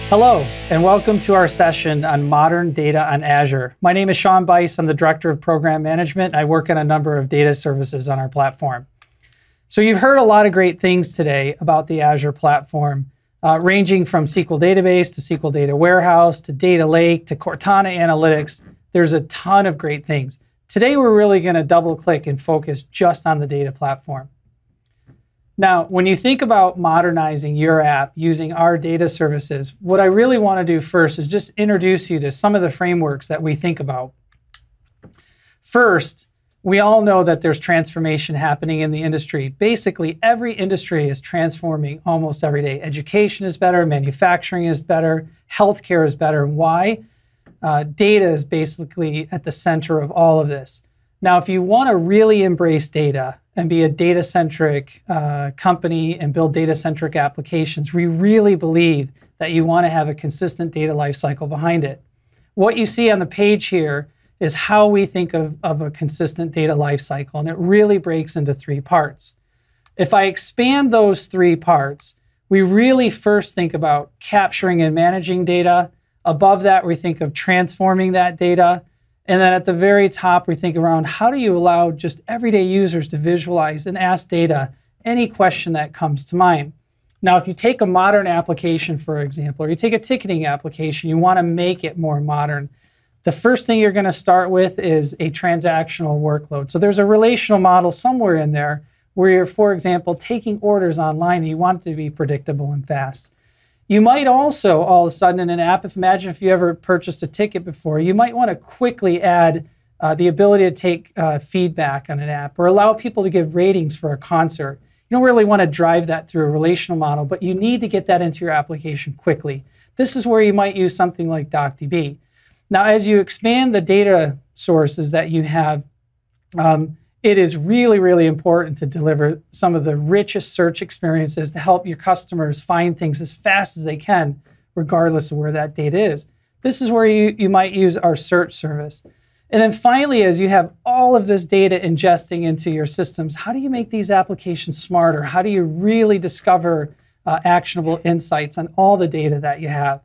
Hello, and welcome to our session on modern data on Azure. My name is Sean Bice. I'm the Director of Program Management. I work on a number of data services on our platform. So you've heard a lot of great things today about the Azure platform, ranging from SQL Database to SQL Data Warehouse to Data Lake to Cortana Analytics. There's a ton of great things. Today, we're really going to double click and focus just on the data platform. Now, when you think about modernizing your app using our data services, what I really want to do first is just introduce you to some of the frameworks that we think about. First, we all know that there's transformation happening in the industry. Basically, every industry is transforming almost every day. Education is better, manufacturing is better, healthcare is better. Why? Data is basically at the center of all of this. Now, if you want to really embrace data and be a data-centric company and build data-centric applications, we really believe that you want to have a consistent data lifecycle behind it. What you see on the page here is how we think of a consistent data lifecycle, and it really breaks into three parts. If I expand those three parts, we really first think about capturing and managing data. Above that, we think of transforming that data. And then at the very top, we think around how do you allow just everyday users to visualize and ask data any question that comes to mind. Now, if you take a modern application, for example, or you take a ticketing application, you want to make it more modern. The first thing you're going to start with is a transactional workload. So there's a relational model somewhere in there where you're, for example, taking orders online and you want it to be predictable and fast. You might also, all of a sudden in an app, imagine if you ever purchased a ticket before, you might want to quickly add the ability to take feedback on an app or allow people to give ratings for a concert. You don't really want to drive that through a relational model, but you need to get that into your application quickly. This is where you might use something like DocDB. Now, as you expand the data sources that you have, it is really, really important to deliver some of the richest search experiences to help your customers find things as fast as they can, regardless of where that data is. This is where you might use our search service. And then finally, as you have all of this data ingesting into your systems, how do you make these applications smarter? How do you really discover actionable insights on all the data that you have?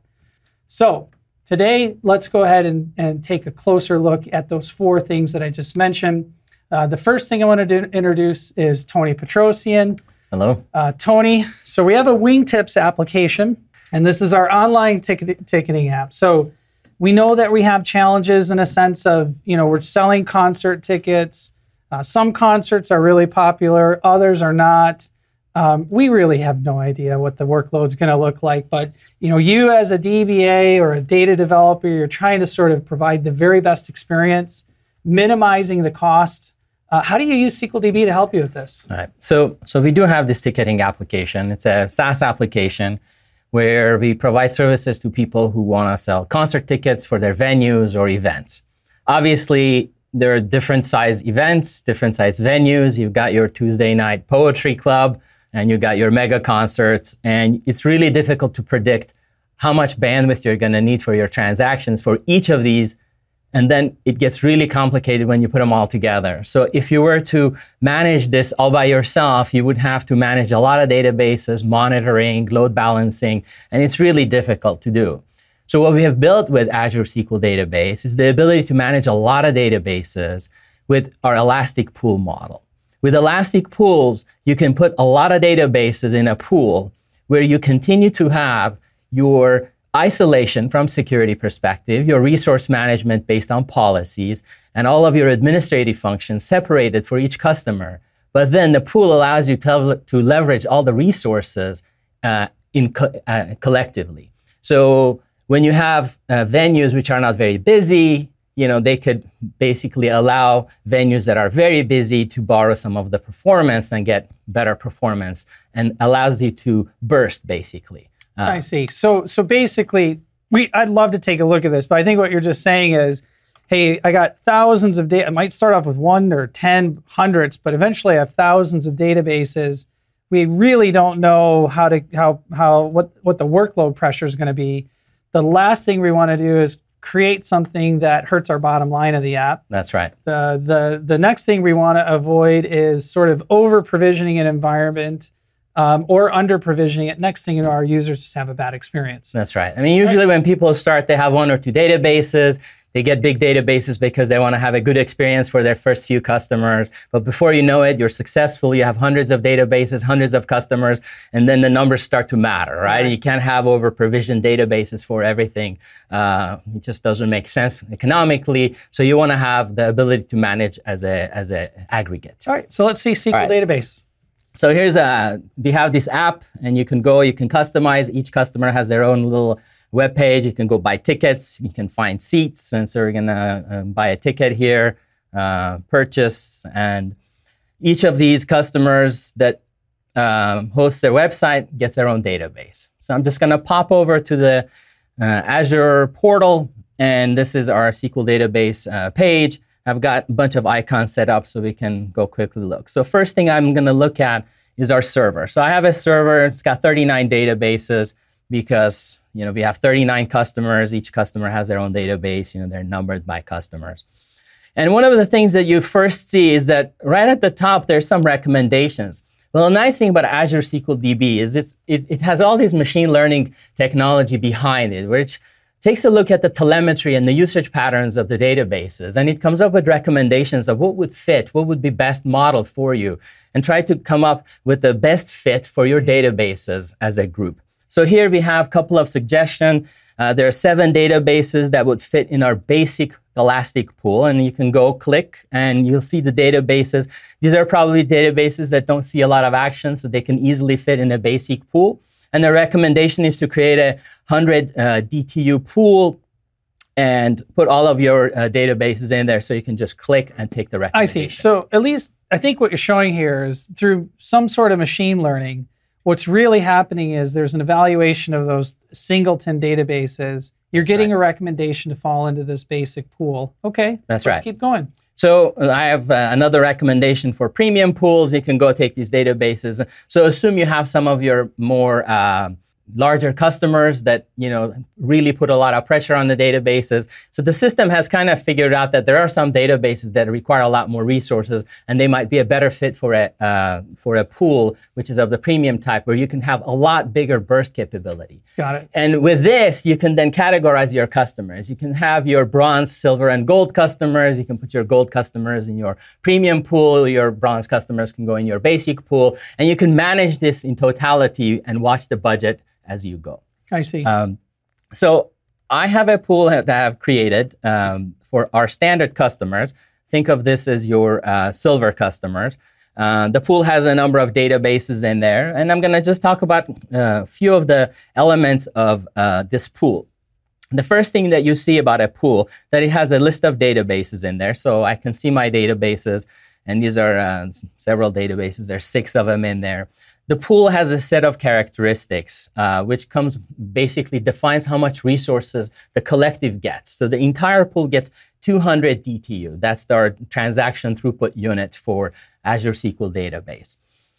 So today, let's go ahead and take a closer look at those four things that I just mentioned. The first thing I want to introduce is Tony Petrosian. Hello. Tony, so we have a Wingtips application, and this is our online ticketing app. So we know that we have challenges in a sense of, we're selling concert tickets. Some concerts are really popular, others are not. We really have no idea what the workload's going to look like, but you as a DBA or a data developer, you're trying to sort of provide the very best experience, minimizing the cost. How do you use SQLDB to help you with this? All right. So we do have this ticketing application. It's a SaaS application where we provide services to people who want to sell concert tickets for their venues or events. Obviously, there are different size events, different size venues. You've got your Tuesday night poetry club, and you've got your mega concerts. And it's really difficult to predict how much bandwidth you're going to need for your transactions for each of these. And then it gets really complicated when you put them all together. So if you were to manage this all by yourself, you would have to manage a lot of databases, monitoring, load balancing, and it's really difficult to do. So what we have built with Azure SQL Database is the ability to manage a lot of databases with our Elastic Pool model. With Elastic Pools, you can put a lot of databases in a pool where you continue to have your isolation from security perspective, your resource management based on policies, and all of your administrative functions separated for each customer. But then the pool allows you to leverage all the resources collectively. So when you have venues which are not very busy, they could basically allow venues that are very busy to borrow some of the performance and get better performance, and allows you to burst basically. I see. So basically, I'd love to take a look at this, but I think what you're just saying is, hey, I got thousands of data. I might start off with 1 or 10, hundreds, but eventually I have thousands of databases. We really don't know what the workload pressure is going to be. The last thing we want to do is create something that hurts our bottom line of the app. That's right. The next thing we want to avoid is sort of over provisioning an environment or under provisioning it. Next thing you know, our users just have a bad experience. That's right. I mean, usually when people start, they have one or two databases. They get big databases because they want to have a good experience for their first few customers. But before you know it, you're successful. You have hundreds of databases, hundreds of customers, and then the numbers start to matter, right? You can't have over-provisioned databases for everything. It just doesn't make sense economically. So you want to have the ability to manage as a aggregate. All right, so let's see SQL database. So we have this app, and you can customize. Each customer has their own little web page. You can go buy tickets. You can find seats. And so we're going to buy a ticket here, purchase. And each of these customers that host their website gets their own database. So I'm just going to pop over to the Azure portal. And this is our SQL database page. I've got a bunch of icons set up so we can go quickly look. So first thing I'm going to look at is our server. So I have a server. It's got 39 databases because we have 39 customers. Each customer has their own database. They're numbered by customers. And one of the things that you first see is that right at the top, there's some recommendations. Well, the nice thing about Azure SQL DB is it has all this machine learning technology behind it, which takes a look at the telemetry and the usage patterns of the databases, and it comes up with recommendations of what would fit, what would be best modeled for you, and try to come up with the best fit for your databases as a group. So here we have a couple of suggestions. There are 7 databases that would fit in our basic Elastic pool, and you can go click and you'll see the databases. These are probably databases that don't see a lot of action, so they can easily fit in a basic pool. And the recommendation is to create a 100 DTU pool and put all of your databases in there so you can just click and take the recommendation. I see. So at least I think what you're showing here is through some sort of machine learning, what's really happening is there's an evaluation of those singleton databases. You're getting a recommendation to fall into this basic pool. Okay, let's keep going. So I have another recommendation for premium pools. You can go take these databases. So assume you have some of your more larger customers that really put a lot of pressure on the databases. So the system has kind of figured out that there are some databases that require a lot more resources, and they might be a better fit for a pool which is of the premium type, where you can have a lot bigger burst capability. Got it. And with this, you can then categorize your customers. You can have your bronze, silver, and gold customers. You can put your gold customers in your premium pool. Your bronze customers can go in your basic pool, and you can manage this in totality and watch the budget as you go. I see. So I have a pool that I have created for our standard customers. Think of this as your silver customers. The pool has a number of databases in there, and I'm going to just talk about a few of the elements of this pool. The first thing that you see about a pool, that it has a list of databases in there. So I can see my databases, and these are several databases. There's 6 of them in there. The pool has a set of characteristics, which basically defines how much resources the collective gets. So the entire pool gets 200 DTU. That's our transaction throughput unit for Azure SQL database.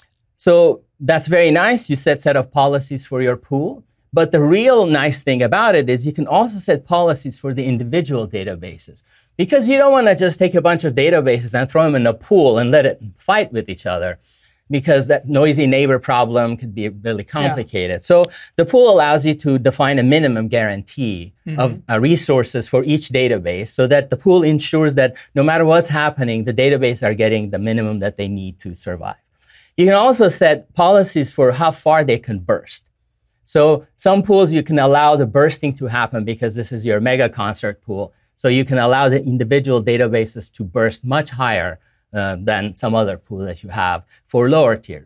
So that's very nice. You set of policies for your pool. But the real nice thing about it is you can also set policies for the individual databases, because you don't want to just take a bunch of databases and throw them in a pool and let it fight with each other, because that noisy neighbor problem could be really complicated. Yeah. So the pool allows you to define a minimum guarantee of resources for each database, so that the pool ensures that no matter what's happening, the database are getting the minimum that they need to survive. You can also set policies for how far they can burst. So some pools you can allow the bursting to happen because this is your mega concert pool. So you can allow the individual databases to burst much higher than some other pool that you have for lower tier.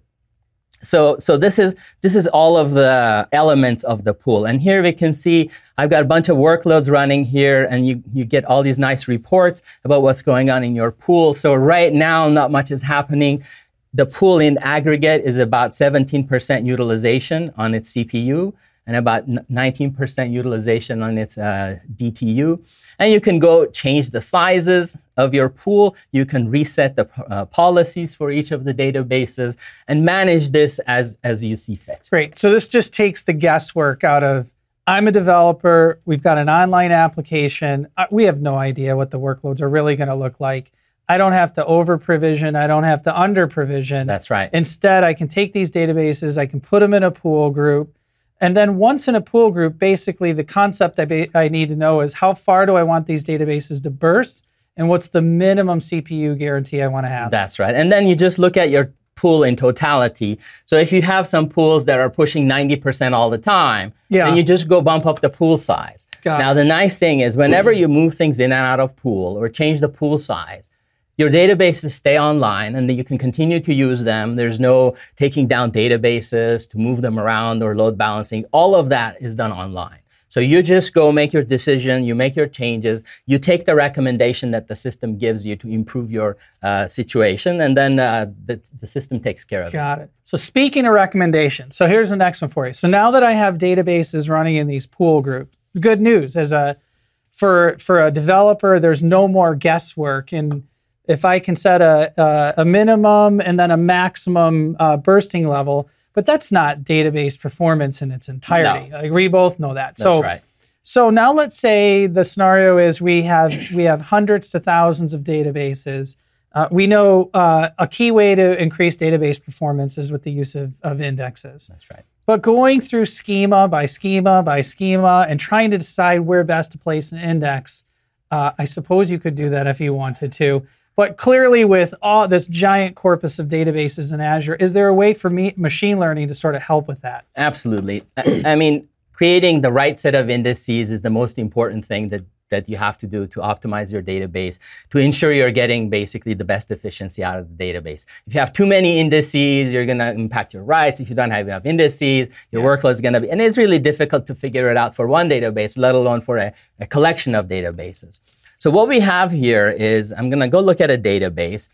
So this is all of the elements of the pool. And here we can see I've got a bunch of workloads running here, and you get all these nice reports about what's going on in your pool. So right now, not much is happening. The pool in aggregate is about 17% utilization on its CPU and about 19% utilization on its DTU. And you can go change the sizes of your pool. You can reset the policies for each of the databases and manage this as you see fit. Great. So this just takes the guesswork out of, I'm a developer, we've got an online application, we have no idea what the workloads are really going to look like. I don't have to over provision. I don't have to under provision. That's right. Instead, I can take these databases, I can put them in a pool group. And then once in a pool group, basically the concept I need to know is how far do I want these databases to burst? And what's the minimum CPU guarantee I want to have? That's right. And then you just look at your pool in totality. So if you have some pools that are pushing 90% all the time, then you just go bump up the pool size. Now, the nice thing is whenever you move things in and out of pool or change the pool size, your databases stay online and then you can continue to use them. There's no taking down databases to move them around or load balancing. All of that is done online. So you just go make your decision, you make your changes, you take the recommendation that the system gives you to improve your situation, and then the system takes care of it. Got it. So speaking of recommendations, so here's the next one for you. So now that I have databases running in these pool groups, good news. For a developer, there's no more guesswork. And if I can set a minimum and then a maximum bursting level, but that's not database performance in its entirety. No. Like, we both know that. That's right. So now let's say the scenario is we have hundreds to thousands of databases. We know a key way to increase database performance is with the use of indexes. That's right. But going through schema by schema by schema and trying to decide where best to place an index, I suppose you could do that if you wanted to. But clearly with all this giant corpus of databases in Azure, is there a way for machine learning to sort of help with that? Absolutely. I mean, creating the right set of indices is the most important thing that you have to do to optimize your database, to ensure you're getting basically the best efficiency out of the database. If you have too many indices, you're going to impact your writes. If you don't have enough indices, your workload is going to be, and it's really difficult to figure it out for one database, let alone for a collection of databases. So what we have here is, I'm going to go look at a database.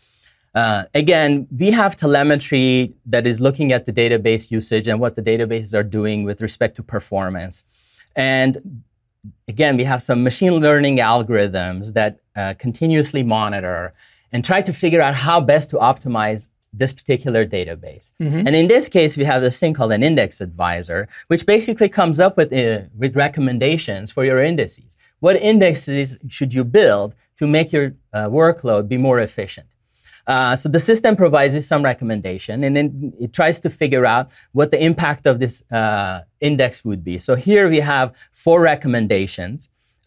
Again, we have telemetry that is looking at the database usage and what the databases are doing with respect to performance. And again, we have some machine learning algorithms that continuously monitor and try to figure out how best to optimize this particular database. Mm-hmm. And in this case, we have this thing called an index advisor, which basically comes up with recommendations for your indices. What indexes should you build to make your workload be more efficient? So the system provides you some recommendation, and then it tries to figure out what the impact of this index would be. So here we have 4 recommendations.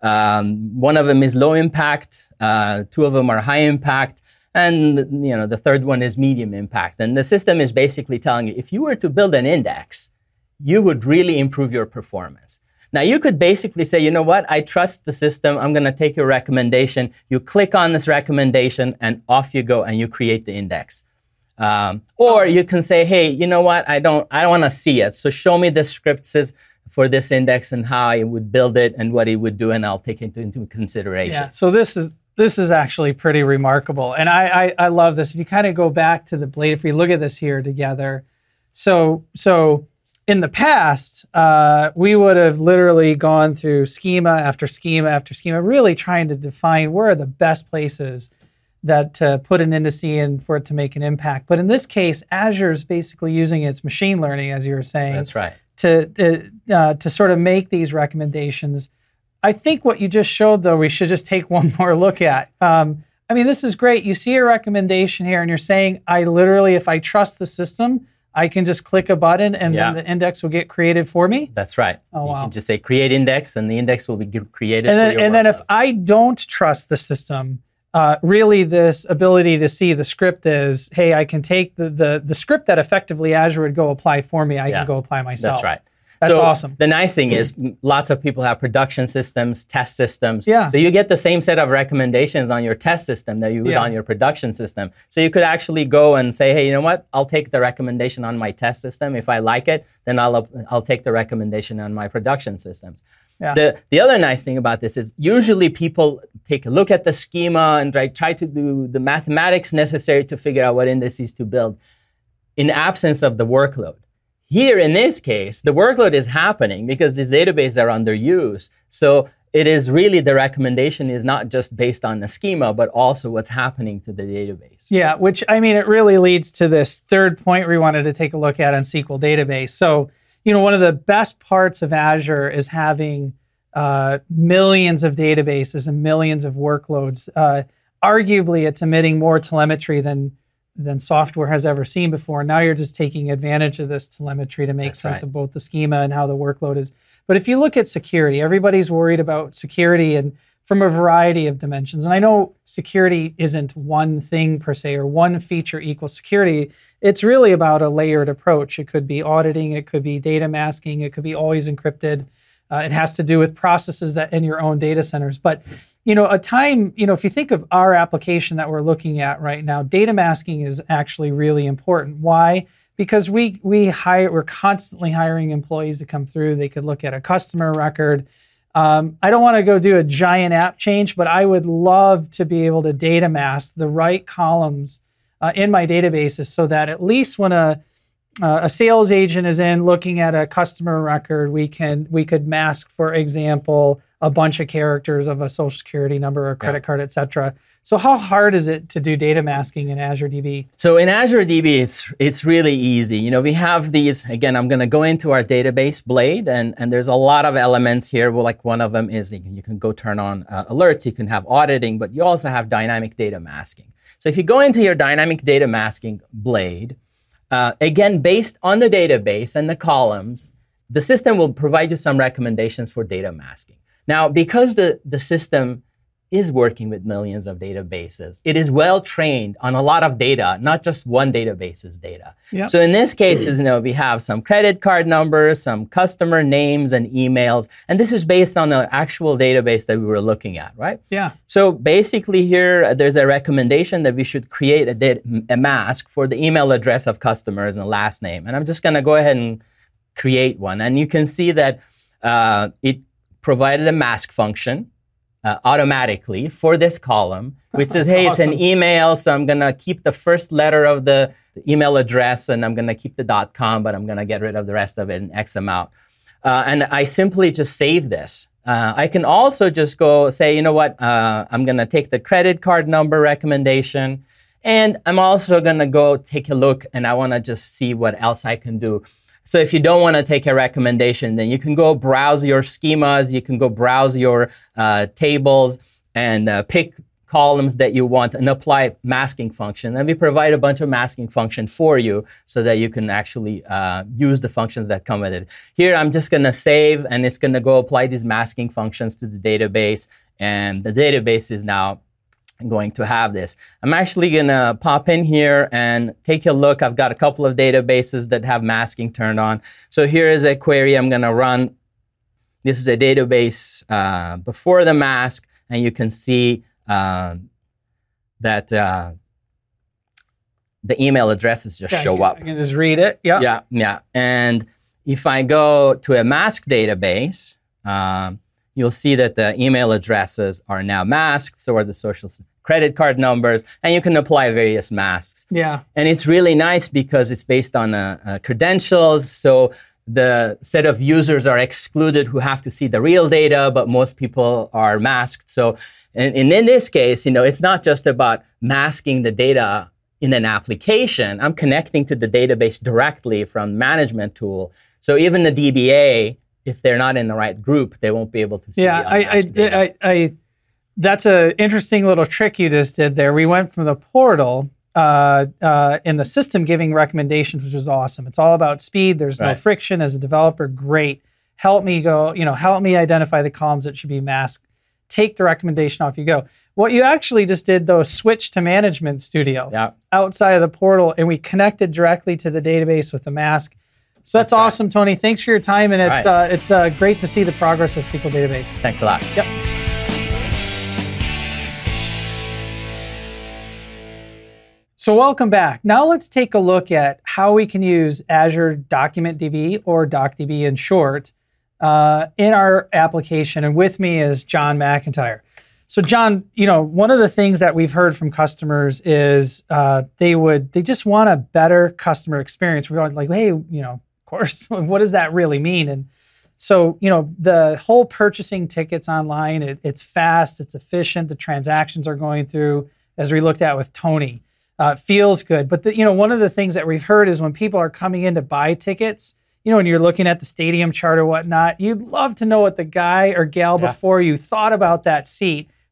One of them is low impact, 2 of them are high impact, and the third one is medium impact. And the system is basically telling you, if you were to build an index, you would really improve your performance. Now, you could basically say, you know what, I trust the system. I'm going to take your recommendation. You click on this recommendation, and off you go, and you create the index. Or you can say, hey, you know what, I don't want to see it. So show me the scripts for this index and how I would build it and what it would do, and I'll take it into consideration. Yeah, so this is actually pretty remarkable. And I love this. If you kind of go back to the blade, if we look at this here together, so in the past, we would have literally gone through schema after schema after schema, really trying to define where are the best places that to put an index in for it to make an impact. But in this case, Azure is basically using its machine learning, as you were saying. That's right. To sort of make these recommendations. I think what you just showed, though, we should just take one more look at. I mean, this is great. You see a recommendation here, and you're saying, I literally, if I trust the system, I can just click a button and then the index will get created for me? That's right. Oh, wow. You can just say create index and the index will be created and then, for your And then if I don't trust the system, really this ability to see the script is, hey, I can take the script that effectively Azure would go apply for me, I can go apply myself. That's right. That's awesome. The nice thing is lots of people have production systems, test systems. Yeah. So you get the same set of recommendations on your test system that you would on your production system. So you could actually go and say, hey, you know what? I'll take the recommendation on my test system. If I like it, then I'll take the recommendation on my production systems. Yeah. The other nice thing about this is usually people take a look at the schema and try to do the mathematics necessary to figure out what indices to build in absence of the workload. Here, in this case, the workload is happening because these databases are under use. So it is really the recommendation is not just based on the schema, but also what's happening to the database. Yeah, which, I mean, it really leads to this third point we wanted to take a look at on SQL database. So, one of the best parts of Azure is having millions of databases and millions of workloads. arguably it's emitting more telemetry than software has ever seen before. Now you're just taking advantage of this telemetry to make sense of both the schema and how the workload is. But if you look at security, everybody's worried about security and from a variety of dimensions. And I know security isn't one thing per se, or one feature equals security. It's really about a layered approach. It could be auditing, it could be data masking, it could be always encrypted. It has to do with processes that in your own data centers. But if you think of our application that we're looking at right now, data masking is actually really important. Why? Because we're constantly hiring employees to come through. They could look at a customer record. I don't want to go do a giant app change, but I would love to be able to data mask the right columns in my databases so that at least when a sales agent is in looking at a customer record, we could mask, for example, a bunch of characters of a social security number or credit card, et cetera. So how hard is it to do data masking in Azure DB? So in Azure DB, it's really easy. We have these, again, I'm going to go into our database blade, and there's a lot of elements here. Well, like one of them is you can go turn on alerts, you can have auditing, but you also have dynamic data masking. So if you go into your dynamic data masking blade, again, based on the database and the columns, the system will provide you some recommendations for data masking. Now, because the system is working with millions of databases, it is well trained on a lot of data, not just one database's data. Yep. So in this case, we have some credit card numbers, some customer names and emails, and this is based on the actual database that we were looking at, right? Yeah. So basically here, there's a recommendation that we should create a mask for the email address of customers and last name. And I'm just gonna go ahead and create one. And you can see that it provided a mask function automatically for this column, which says, hey, awesome. It's an email, so I'm going to keep the first letter of the email address, and I'm going to keep the .com, but I'm going to get rid of the rest of it in X amount. And I simply just save this. I can also just go say, I'm going to take the credit card number recommendation, and I'm also going to go take a look, and I want to just see what else I can do. So if you don't want to take a recommendation, then you can go browse your schemas, you can go browse your tables and pick columns that you want and apply masking function. And we provide a bunch of masking function for you so that you can actually use the functions that come with it. Here, I'm just going to save, and it's going to go apply these masking functions to the database. And the database is now going to have this. I'm actually going to pop in here and take a look. I've got a couple of databases that have masking turned on. So here is a query I'm going to run. This is a database before the mask, and you can see that the email addresses just show up. I can just read it. Yeah. And if I go to a mask database, you'll see that the email addresses are now masked, so are the social credit card numbers, and you can apply various masks. Yeah. And it's really nice because it's based on credentials, so the set of users are excluded who have to see the real data, but most people are masked. So and in this case, it's not just about masking the data in an application. I'm connecting to the database directly from management tool. So even the DBA, if they're not in the right group, they won't be able to see the unmasked data. That's an interesting little trick you just did there. We went from the portal in the system giving recommendations, which is awesome. It's all about speed. There's no friction. As a developer, great. Help me identify the columns that should be masked. Take the recommendation off you go. What you actually just did, though, is switch to Management Studio outside of the portal, and we connected directly to the database with the mask. So that's awesome, Tony. Thanks for your time, and it's great to see the progress with SQL Database. Thanks a lot. Yep. So welcome back. Now let's take a look at how we can use Azure Document DB, or DocDB in short, in our application. And with me is John McIntyre. So John, one of the things that we've heard from customers is they just want a better customer experience. We're like, hey, of course, what does that really mean? And so, the whole purchasing tickets online, it's fast, it's efficient, the transactions are going through, as we looked at with Tony. Feels good. But one of the things that we've heard is when people are coming in to buy tickets, when you're looking at the stadium chart or whatnot, you'd love to know what the guy or gal before you thought about that seat.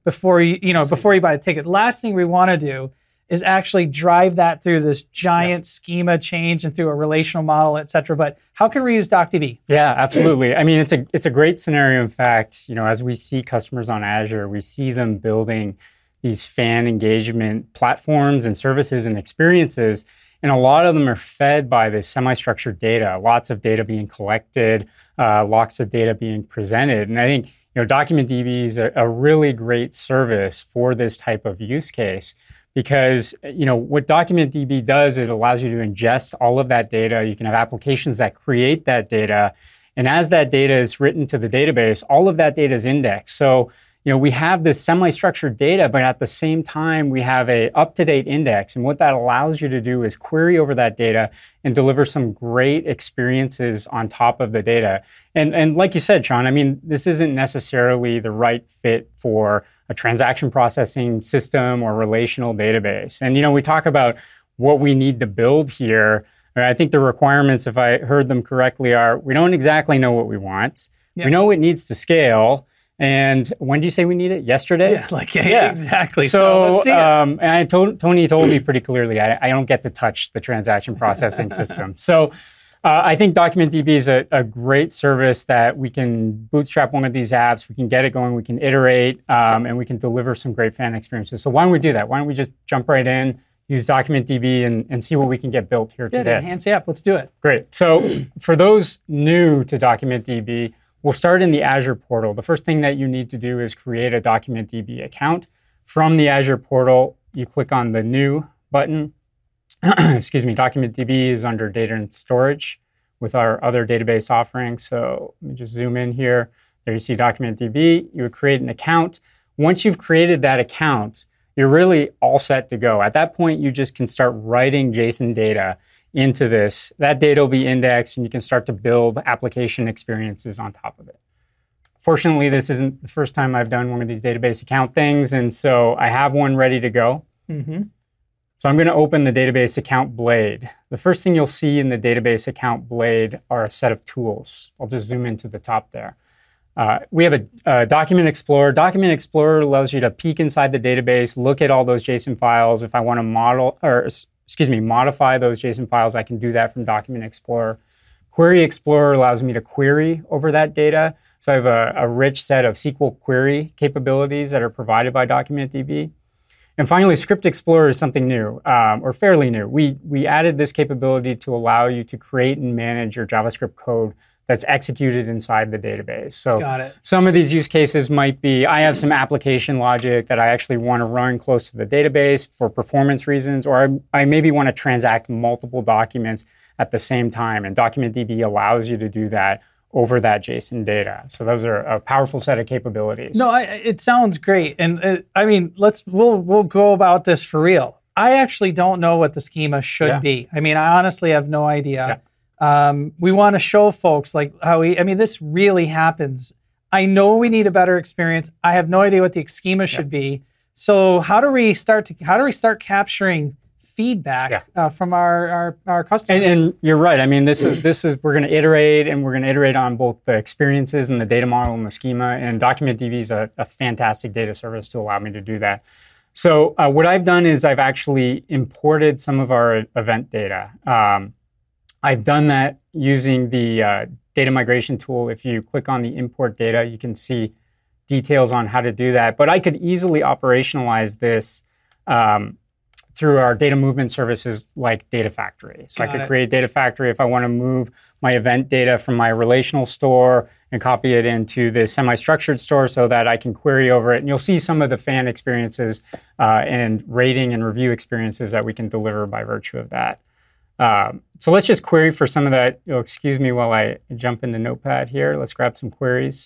before you buy the ticket. Last thing we want to do is actually drive that through this giant schema change and through a relational model, et cetera. But how can we use DocDB? Yeah, absolutely. I mean, it's a great scenario. In fact, as we see customers on Azure, we see them building these fan engagement platforms and services and experiences. And a lot of them are fed by this semi-structured data, lots of data being collected, lots of data being presented. And I think DocumentDB is a really great service for this type of use case because what DocumentDB does, it allows you to ingest all of that data. You can have applications that create that data. And as that data is written to the database, all of that data is indexed. So we have this semi-structured data, but at the same time, we have a up-to-date index. And what that allows you to do is query over that data and deliver some great experiences on top of the data. And like you said, Sean, I mean, this isn't necessarily the right fit for a transaction processing system or relational database. And, we talk about what we need to build here. I think the requirements, if I heard them correctly, are we don't exactly know what we want. Yeah. We know it needs to scale. And when do you say we need it? Yesterday? Yeah, exactly. So let's see it. And Tony told me pretty clearly, I don't get to touch the transaction processing system. So I think DocumentDB is a great service that we can bootstrap one of these apps, we can get it going, we can iterate, and we can deliver some great fan experiences. So why don't we do that? Why don't we just jump right in, use DocumentDB, and see what we can get built here today? Enhance the app. Let's do it. Great. So for those new to DocumentDB, we'll start in the Azure portal. The first thing that you need to do is create a DocumentDB account. From the Azure portal, you click on the New button. Excuse me, DocumentDB is under Data and Storage with our other database offerings. So let me just zoom in here. There you see DocumentDB. You would create an account. Once you've created that account, you're really all set to go. At that point, you just can start writing JSON data into this. That data will be indexed and you can start to build application experiences on top of it. Fortunately, this isn't the first time I've done one of these database account things, and so I have one ready to go. Mm-hmm. So I'm going to open the database account blade. The first thing you'll see in the database account blade are a set of tools. I'll just zoom into the top there. We have a Document Explorer. Document Explorer allows you to peek inside the database, look at all those JSON files. If I want to modify those JSON files, I can do that from Document Explorer. Query Explorer allows me to query over that data. So I have a rich set of SQL query capabilities that are provided by DocumentDB. And finally, Script Explorer is something new, or fairly new. We added this capability to allow you to create and manage your JavaScript code that's executed inside the database. So some of these use cases might be, I have some application logic that I actually want to run close to the database for performance reasons, or I maybe want to transact multiple documents at the same time, and DocumentDB allows you to do that over that JSON data. So those are a powerful set of capabilities. No, it sounds great. And I mean, we'll go about this for real. I actually don't know what the schema should be. I mean, I honestly have no idea. We want to show folks like this really happens. I know we need a better experience. I have no idea what the schema should be. So how do we start capturing feedback from our customers? And you're right. I mean, this is we're going to iterate, and we're going to iterate on both the experiences and the data model and the schema. And DocumentDB is a fantastic data service to allow me to do that. So what I've done is I've actually imported some of our event data. I've done that using the data migration tool. If you click on the import data, you can see details on how to do that. But I could easily operationalize this through our data movement services like Data Factory. So I could create Data Factory if I want to move my event data from my relational store and copy it into this semi-structured store so that I can query over it. And you'll see some of the fan experiences and rating and review experiences that we can deliver by virtue of that. So let's just query for some of that. You'll excuse me while I jump into Notepad here. Let's grab some queries.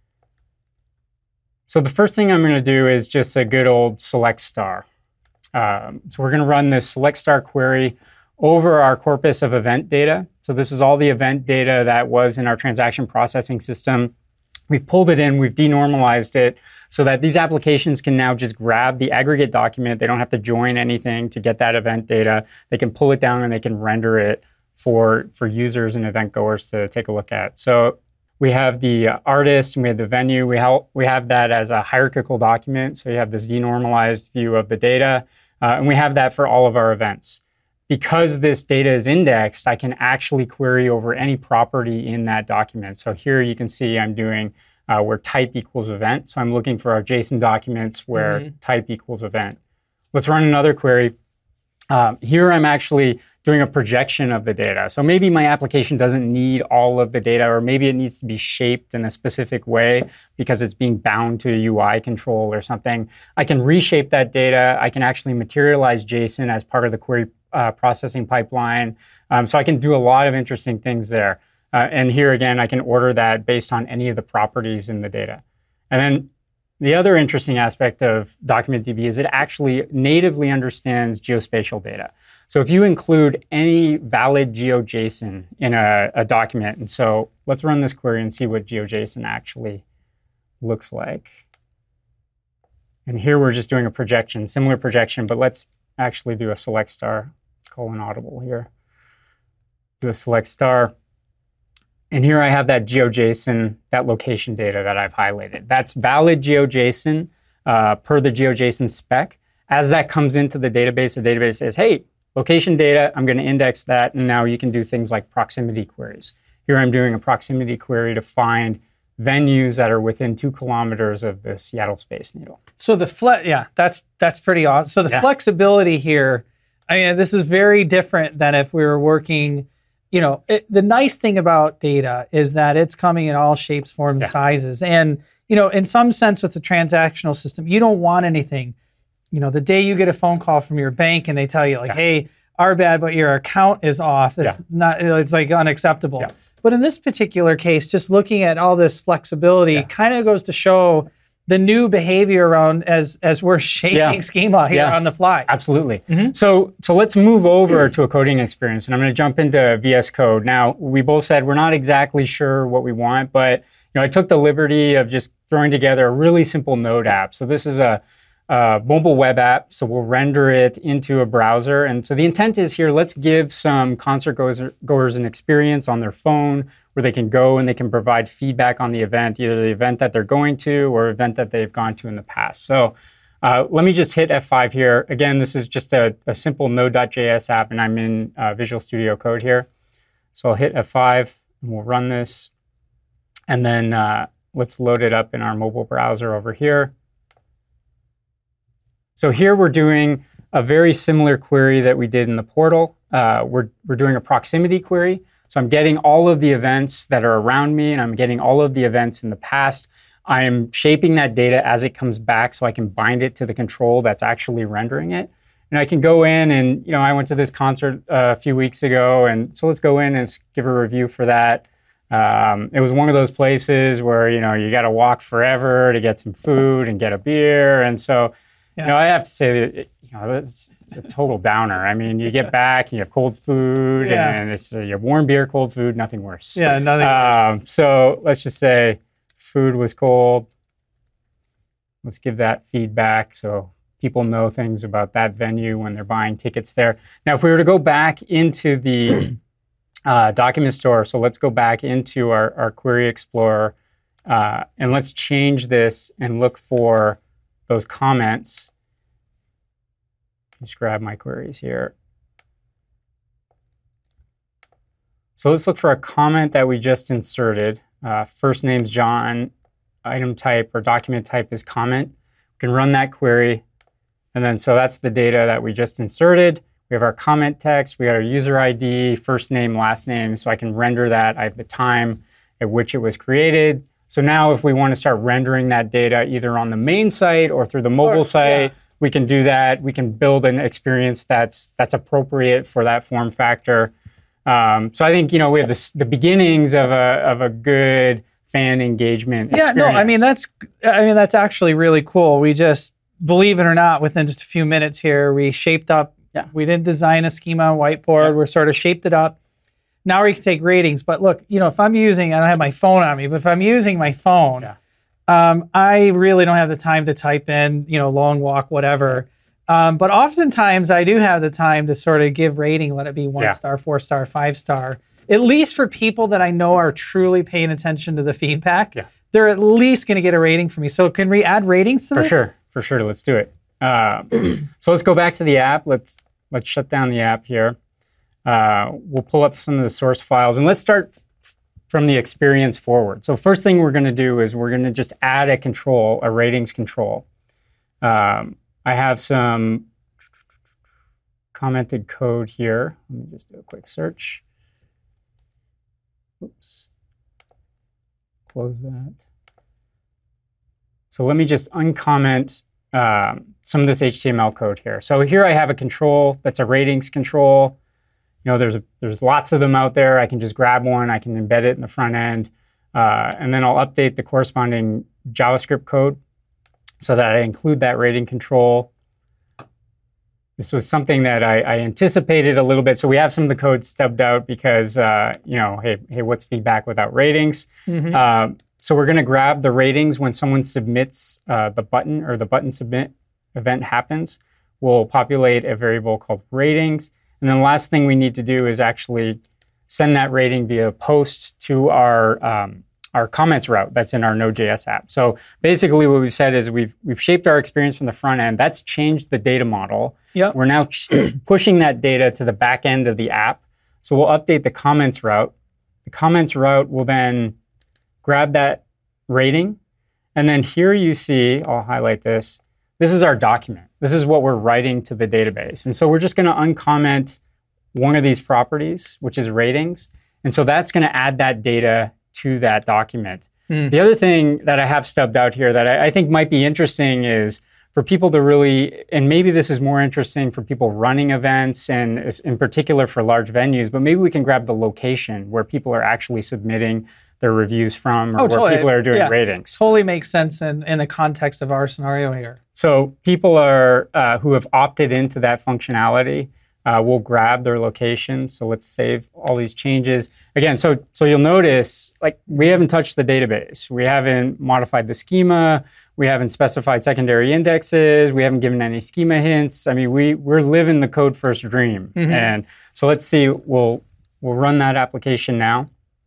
So the first thing I'm going to do is just a good old select star. So we're going to run this select star query over our corpus of event data. So this is all the event data that was in our transaction processing system. We've pulled it in, we've denormalized it so that these applications can now just grab the aggregate document. They don't have to join anything to get that event data. They can pull it down and they can render it for users and event goers to take a look at. So We have the artist and we have the venue. We have that as a hierarchical document. So you have this denormalized view of the data. And we have that for all of our events. Because this data is indexed, I can actually query over any property in that document. So here you can see I'm doing where type equals event. So I'm looking for our JSON documents where type equals event. Let's run another query. Here I'm actually doing a projection of the data. So maybe my application doesn't need all of the data, or maybe it needs to be shaped in a specific way because it's being bound to a UI control or something. I can reshape that data. I can actually materialize JSON as part of the query processing pipeline. So I can do a lot of interesting things there. And here again, I can order that based on any of the properties in the data. And then the other interesting aspect of DocumentDB is it actually natively understands geospatial data. So if you include any valid GeoJSON in a document, and so let's run this query and see what GeoJSON actually looks like. And here we're just doing a projection, similar projection, but let's actually do a select star. Let's call an audible here. Do a select star. And here I have that GeoJSON, that location data that I've highlighted. That's valid GeoJSON per the GeoJSON spec. As that comes into the database says, hey, location data, I'm going to index that. And now you can do things like proximity queries. Here I'm doing a proximity query to find venues that are within 2 kilometers of the Seattle Space Needle. So that's pretty awesome. So the flexibility here, I mean, this is very different than if we were working. The nice thing about data is that it's coming in all shapes, forms, sizes. And, in some sense with the transactional system, you don't want anything. The day you get a phone call from your bank and they tell you hey, our bad, but your account is off. It's like unacceptable. Yeah. But in this particular case, just looking at all this flexibility kind of goes to show the new behavior around as we're shaping schema here on the fly. Absolutely. Mm-hmm. So let's move over to a coding experience, and I'm going to jump into VS Code. Now, we both said we're not exactly sure what we want, but I took the liberty of just throwing together a really simple Node app. So this is a mobile web app, so we'll render it into a browser. And so the intent is here, let's give some concert goers an experience on their phone where they can go and they can provide feedback on the event, either the event that they're going to or event that they've gone to in the past. So let me just hit F5 here. Again, this is just a simple Node.js app, and I'm in Visual Studio Code here. So I'll hit F5 and we'll run this. And then let's load it up in our mobile browser over here. So here we're doing a very similar query that we did in the portal. We're doing a proximity query. So I'm getting all of the events that are around me, and I'm getting all of the events in the past. I am shaping that data as it comes back so I can bind it to the control that's actually rendering it. And I can go in and, I went to this concert a few weeks ago, and so let's go in and give a review for that. It was one of those places where, you got to walk forever to get some food and get a beer. And so, I have to say that, it's a total downer. I mean, you get back and you have cold food and you have warm beer, cold food, nothing worse. Yeah, nothing worse. So let's just say food was cold. Let's give that feedback so people know things about that venue when they're buying tickets there. Now, if we were to go back into the document store, so let's go back into our Query Explorer and let's change this and look for those comments. Just grab my queries here. So let's look for a comment that we just inserted. First name's John, item type or document type is comment. We can run that query. And then so that's the data that we just inserted. We have our comment text, we got our user ID, first name, last name, so I can render that. I have the time at which it was created. So now if we want to start rendering that data either on the main site or through the mobile site, we can do that. We can build an experience that's appropriate for that form factor. So I think, we have the beginnings of a good fan engagement experience. Yeah, no, I mean that's actually really cool. We just, believe it or not, within just a few minutes here, we shaped up. Yeah. We didn't design a schema on whiteboard. Yeah. We're sort of shaped it up. Now we can take ratings. But look, if I'm using, I don't have my phone on me, but if I'm using my phone, I really don't have the time to type in, long walk, whatever. But oftentimes I do have the time to sort of give rating, let it be 1 star, 4 star, 5 star. at least for people that I know are truly paying attention to the feedback, Yeah. they're at least going to get a rating from me. So can we add ratings to this? For sure. Let's do it. So let's go back to the app. Let's shut down the app here. We'll pull up some of the source files, and let's start from the experience forward. So first thing we're going to do is we're going to just add a control, a ratings control. I have some commented code here. Let me just do a quick search. Oops. Close that. So let me just uncomment some of this HTML code here. So here I have a control that's a ratings control. You know, there's lots of them out there. I can just grab one. I can embed it in the front end. And then I'll update the corresponding JavaScript code so that I include that rating control. This was something that I anticipated a little bit. So we have some of the code stubbed out because, hey, what's feedback without ratings? Mm-hmm. So we're going to grab the ratings when someone submits the button or the button submit event happens. We'll populate a variable called ratings. And then the last thing we need to do is actually send that rating via post to our comments route that's in our Node.js app. So basically what we've said is we've shaped our experience from the front end. That's changed the data model. Yep. We're now pushing that data to the back end of the app. So we'll update the comments route. The comments route will then grab that rating. And then here you see, I'll highlight this. This is our document. This is what we're writing to the database. And so we're just going to uncomment one of these properties, which is ratings. And so that's going to add that data to that document. The other thing that I have stubbed out here that I think might be interesting is for people to really, and maybe this is more interesting for people running events and in particular for large venues, but maybe we can grab the location where people are actually submitting their reviews from or where people are doing ratings. Totally makes sense in the context of our scenario here. So people are who have opted into that functionality will grab their location. So let's save all these changes. Again, so you'll notice, like, we haven't touched the database. We haven't modified the schema. We haven't specified secondary indexes. We haven't given any schema hints. I mean, we're living the code first dream. Mm-hmm. And so let's see, we'll run that application now.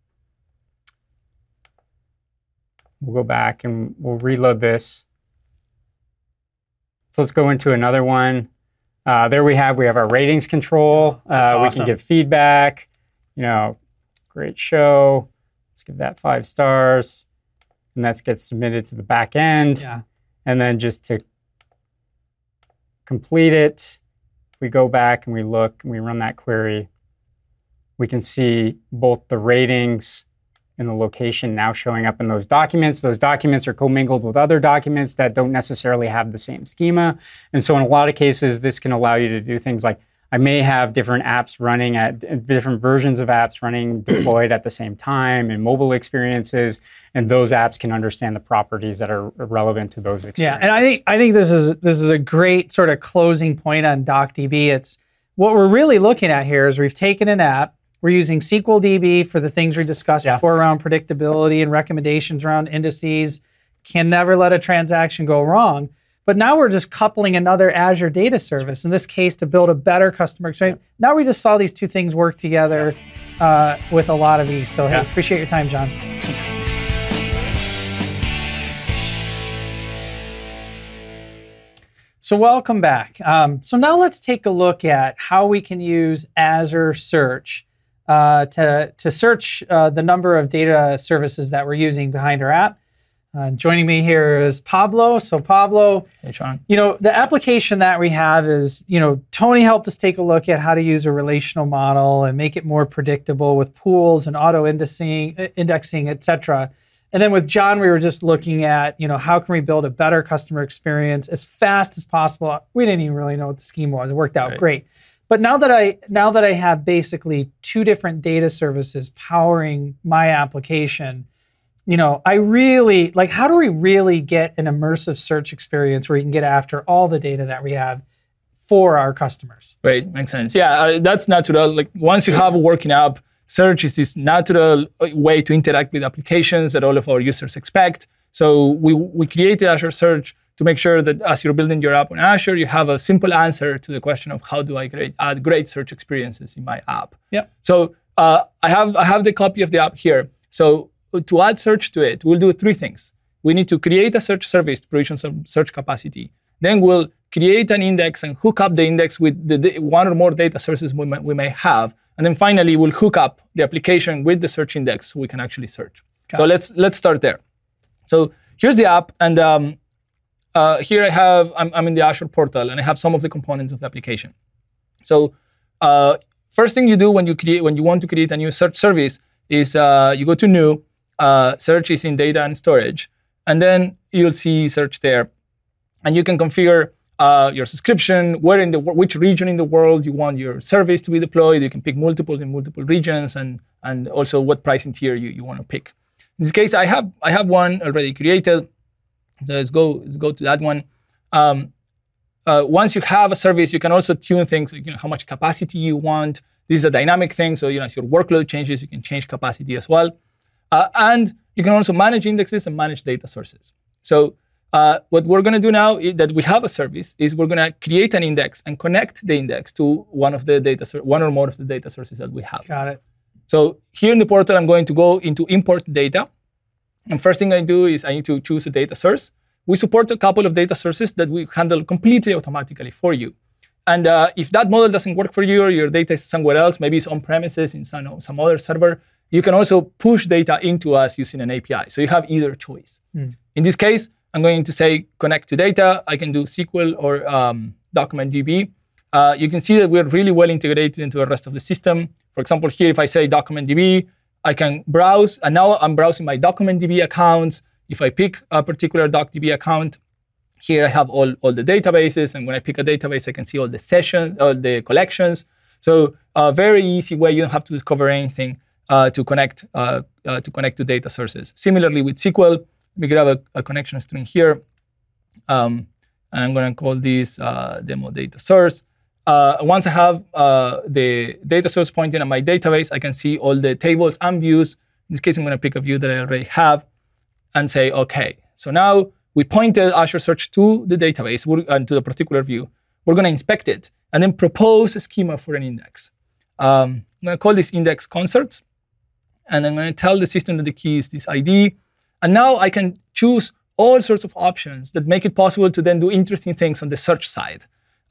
We'll go back and we'll reload this. So let's go into another one. There we have our ratings control. Awesome. We can give feedback. Great show. Let's give that 5 stars. And that gets submitted to the back end. Yeah. And then just to complete it, if we go back and we look and we run that query, we can see both the ratings and the location now showing up in those documents. Those documents are commingled with other documents that don't necessarily have the same schema. And so in a lot of cases, this can allow you to do things like, I may have different apps running at different versions of apps running deployed at the same time in mobile experiences, and those apps can understand the properties that are relevant to those experiences. Yeah, and I think this is a great sort of closing point on DocDB. It's what we're really looking at here is we've taken an app. We're using SQLDB for the things we discussed before around predictability and recommendations around indices. Can never let a transaction go wrong. But now we're just coupling another Azure data service, in this case, to build a better customer experience. Now we just saw these two things work together with a lot of ease. So, hey, appreciate your time, John. So welcome back. So now let's take a look at how we can use Azure Search to search the number of data services that we're using behind our app. Joining me here is Pablo. So Pablo, hey, Sean. The application that we have is, Tony helped us take a look at how to use a relational model and make it more predictable with pools and auto indexing, et cetera. And then with John, we were just looking at, how can we build a better customer experience as fast as possible? We didn't even really know what the scheme was. It worked out great. But now that I have basically 2 different data services powering my application, I really, how do we really get an immersive search experience where you can get after all the data that we have for our customers? Great, makes sense. Yeah, that's natural. Once you have a working app, search is this natural way to interact with applications that all of our users expect. So we created Azure Search to make sure that as you're building your app on Azure, you have a simple answer to the question of how do I add great search experiences in my app. Yep. So I have the copy of the app here. So to add search to it, we'll do three things. We need to create a search service to provision some search capacity. Then we'll create an index and hook up the index with the one or more data sources we may have. And then finally, we'll hook up the application with the search index so we can actually search. So let's start there. So here's the app, and here I'm in the Azure portal, and I have some of the components of the application. So first thing you do when you want to create a new search service is you go to New, search is in Data and Storage, and then you'll see search there. And you can configure your subscription, which region in the world you want your service to be deployed. You can pick multiple regions, and also what pricing tier you want to pick. In this case, I have one already created. Let's go to that one. Once you have a service, you can also tune things, like, how much capacity you want. This is a dynamic thing, so as your workload changes, you can change capacity as well. And you can also manage indexes and manage data sources. So what we're going to do now is that we have a service is we're going to create an index and connect the index to one or more of the data sources that we have. Got it. So here in the portal, I'm going to go into import data. And first thing I do is I need to choose a data source. We support a couple of data sources that we handle completely automatically for you. And if that model doesn't work for you, or your data is somewhere else, maybe it's on premises in some other server, you can also push data into us using an API. So you have either choice. In this case, I'm going to say connect to data. I can do SQL or DocumentDB. You can see that we're really well integrated into the rest of the system. For example, here, if I say DocumentDB, I can browse, and now I'm browsing my DocumentDB accounts. If I pick a particular DocDB account, here I have all the databases, and when I pick a database, I can see all the sessions, all the collections. So a very easy way. You don't have to discover anything to connect to data sources. Similarly with SQL, we grab a connection string here, and I'm going to call this demo data source. Once I have the data source pointing at my database, I can see all the tables and views. In this case, I'm going to pick a view that I already have and say, OK. So now we pointed Azure Search to the database and to the particular view. We're going to inspect it and then propose a schema for an index. I'm going to call this index concerts, and I'm going to tell the system that the key is this ID. And now I can choose all sorts of options that make it possible to then do interesting things on the search side.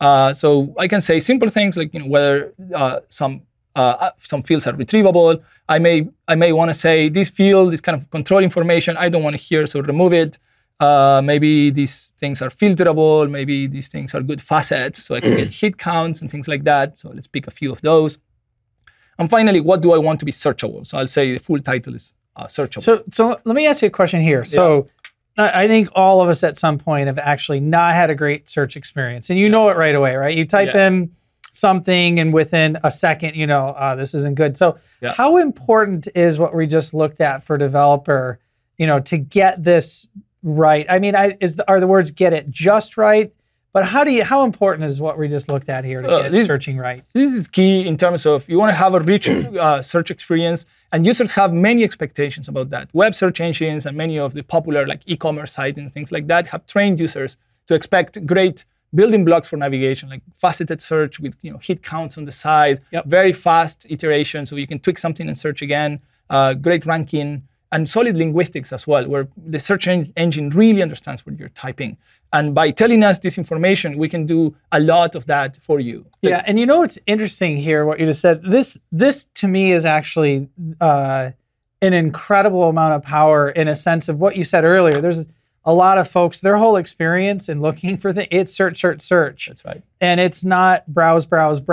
So I can say simple things like whether some fields are retrievable. I may want to say this field is kind of control information. I don't want it here, so remove it. Maybe these things are filterable. Maybe these things are good facets, so I can get hit counts and things like that. So let's pick a few of those. And finally, what do I want to be searchable? So I'll say the full title is searchable. So let me ask you a question here. So I think all of us at some point have actually not had a great search experience, and you know it right away, right? You type in something, and within a second, this isn't good. So how important is what we just looked at for developer, to get this right? I mean, are the words "get it just right"? But how important is what we just looked at here to get searching right? This is key in terms of you want to have a rich search experience, and users have many expectations about that. Web search engines and many of the popular e-commerce sites and things like that have trained users to expect great building blocks for navigation, like faceted search with hit counts on the side, very fast iteration, so you can tweak something and search again, great ranking, and solid linguistics as well, where the search engine really understands what you're typing. And by telling us this information, we can do a lot of that for you. Yeah, and what's interesting here, what you just said, this to me is actually an incredible amount of power in a sense of what you said earlier. There's a lot of folks, their whole experience in looking for it's search. That's right. And it's not browse.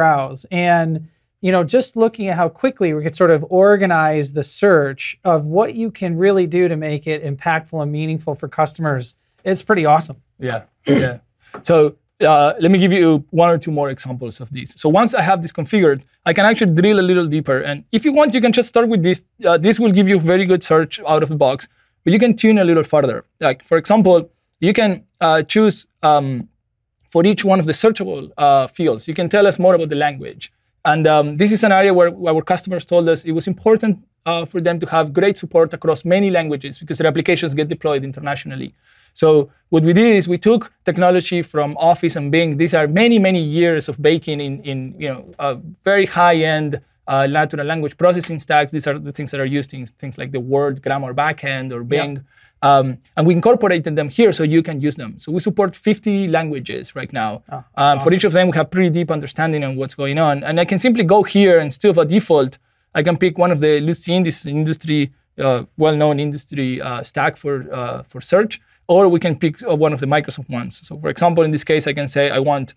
And just looking at how quickly we could sort of organize the search of what you can really do to make it impactful and meaningful for customers, it's pretty awesome. Yeah. So let me give you one or two more examples of these. So once I have this configured, I can actually drill a little deeper. And if you want, you can just start with this. This will give you very good search out of the box, but you can tune a little further. Like, for example, you can choose for each one of the searchable fields, you can tell us more about the language. And this is an area where our customers told us it was important for them to have great support across many languages because their applications get deployed internationally. So what we did is we took technology from Office and Bing. These are many, many years of baking in very high-end natural language processing stacks. These are the things that are used in things like the Word Grammar backend or Bing. And we incorporated them here so you can use them. So we support 50 languages right now. Awesome. For each of them, we have pretty deep understanding on what's going on. And I can simply go here and still by default, I can pick one of the Lucene, this industry, well-known industry stack for search, or we can pick one of the Microsoft ones. So for example, in this case, I can say I want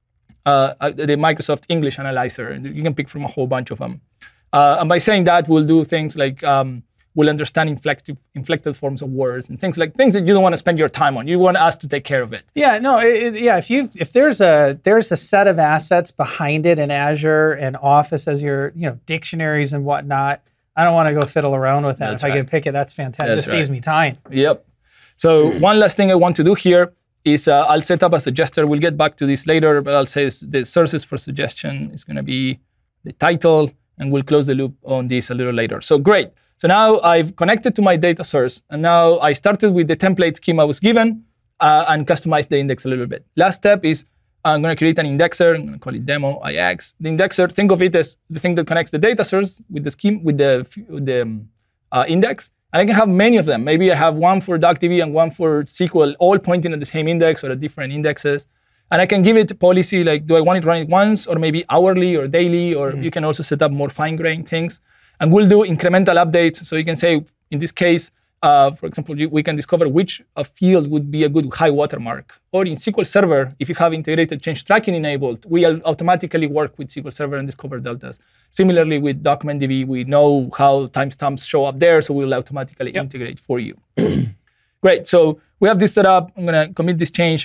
the Microsoft English Analyzer, and you can pick from a whole bunch of them. And by saying that, we'll do things like we'll understand inflected forms of words and things that you don't want to spend your time on. You want us to take care of it. Yeah, no, if there's a set of assets behind it in Azure and Office as your dictionaries and whatnot, I don't want to go fiddle around with that. That's if right. I can pick it, that's fantastic. It just saves me time. Yep. So one last thing I want to do here is I'll set up a suggester. We'll get back to this later, but I'll say the sources for suggestion is going to be the title, and we'll close the loop on this a little later. So great. So now I've connected to my data source, and now I started with the template scheme I was given and customized the index a little bit. Last step is I'm going to create an indexer. I'm going to call it demo IX. The indexer, think of it as the thing that connects the data source with the scheme, with the index. And I can have many of them. Maybe I have one for DuckDB and one for SQL, all pointing at the same index or at different indexes. And I can give it a policy like, do I want it running once or maybe hourly or daily? Or you can also set up more fine-grained things. And we'll do incremental updates. So you can say, in this case, for example, we can discover which field would be a good high watermark. Or in SQL Server, if you have integrated change tracking enabled, we'll automatically work with SQL Server and discover deltas. Similarly, with DocumentDB, we know how timestamps show up there, so we'll automatically integrate for you. Great, so we have this set up. I'm going to commit this change.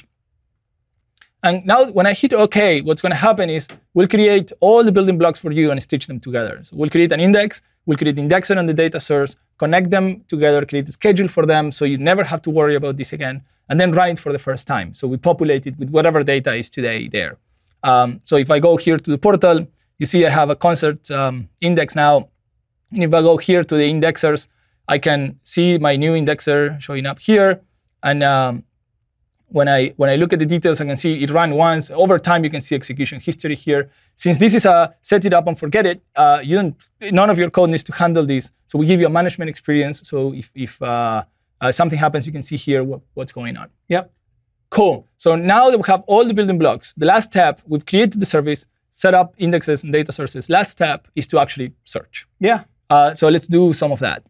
And now when I hit OK, what's going to happen is we'll create all the building blocks for you and stitch them together. So we'll create an index, we'll create an indexer on the data source, connect them together, create a schedule for them so you never have to worry about this again, and then run it for the first time. So we populate it with whatever data is today there. So if I go here to the portal, you see I have a concert index now. And if I go here to the indexers, I can see my new indexer showing up here. And when I look at the details, I can see it ran once. Over time, you can see execution history here. Since this is a set it up and forget it, none of your code needs to handle this. So we give you a management experience. So if something happens, you can see here what's going on. Yep. Cool. So now that we have all the building blocks, the last step, we've created the service, set up indexes and data sources. Last step is to actually search. Yeah. So let's do some of that.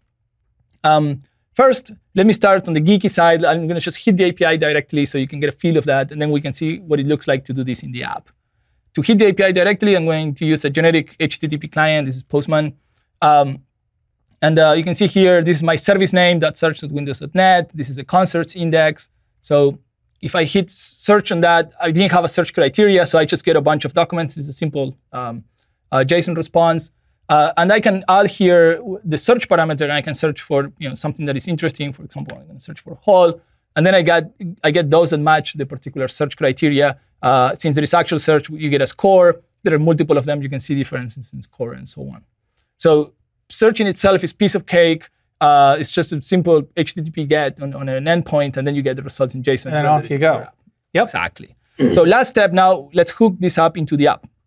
First, let me start on the geeky side. I'm going to just hit the API directly so you can get a feel of that, and then we can see what it looks like to do this in the app. To hit the API directly, I'm going to use a generic HTTP client. This is Postman. And you can see here, this is my service name, .search.windows.net. This is the concerts index. So if I hit search on that, I didn't have a search criteria, so I just get a bunch of documents. It's a simple JSON response. And I can add here the search parameter, and I can search for something that is interesting. For example, I'm going to search for whole, and then I get those that match the particular search criteria. Since there is actual search, you get a score. There are multiple of them. You can see differences in score and so on. So searching itself is piece of cake. It's just a simple HTTP GET on an endpoint, and then you get the results in JSON. And off you go. Yep. Exactly. So last step now, let's hook this up into the app.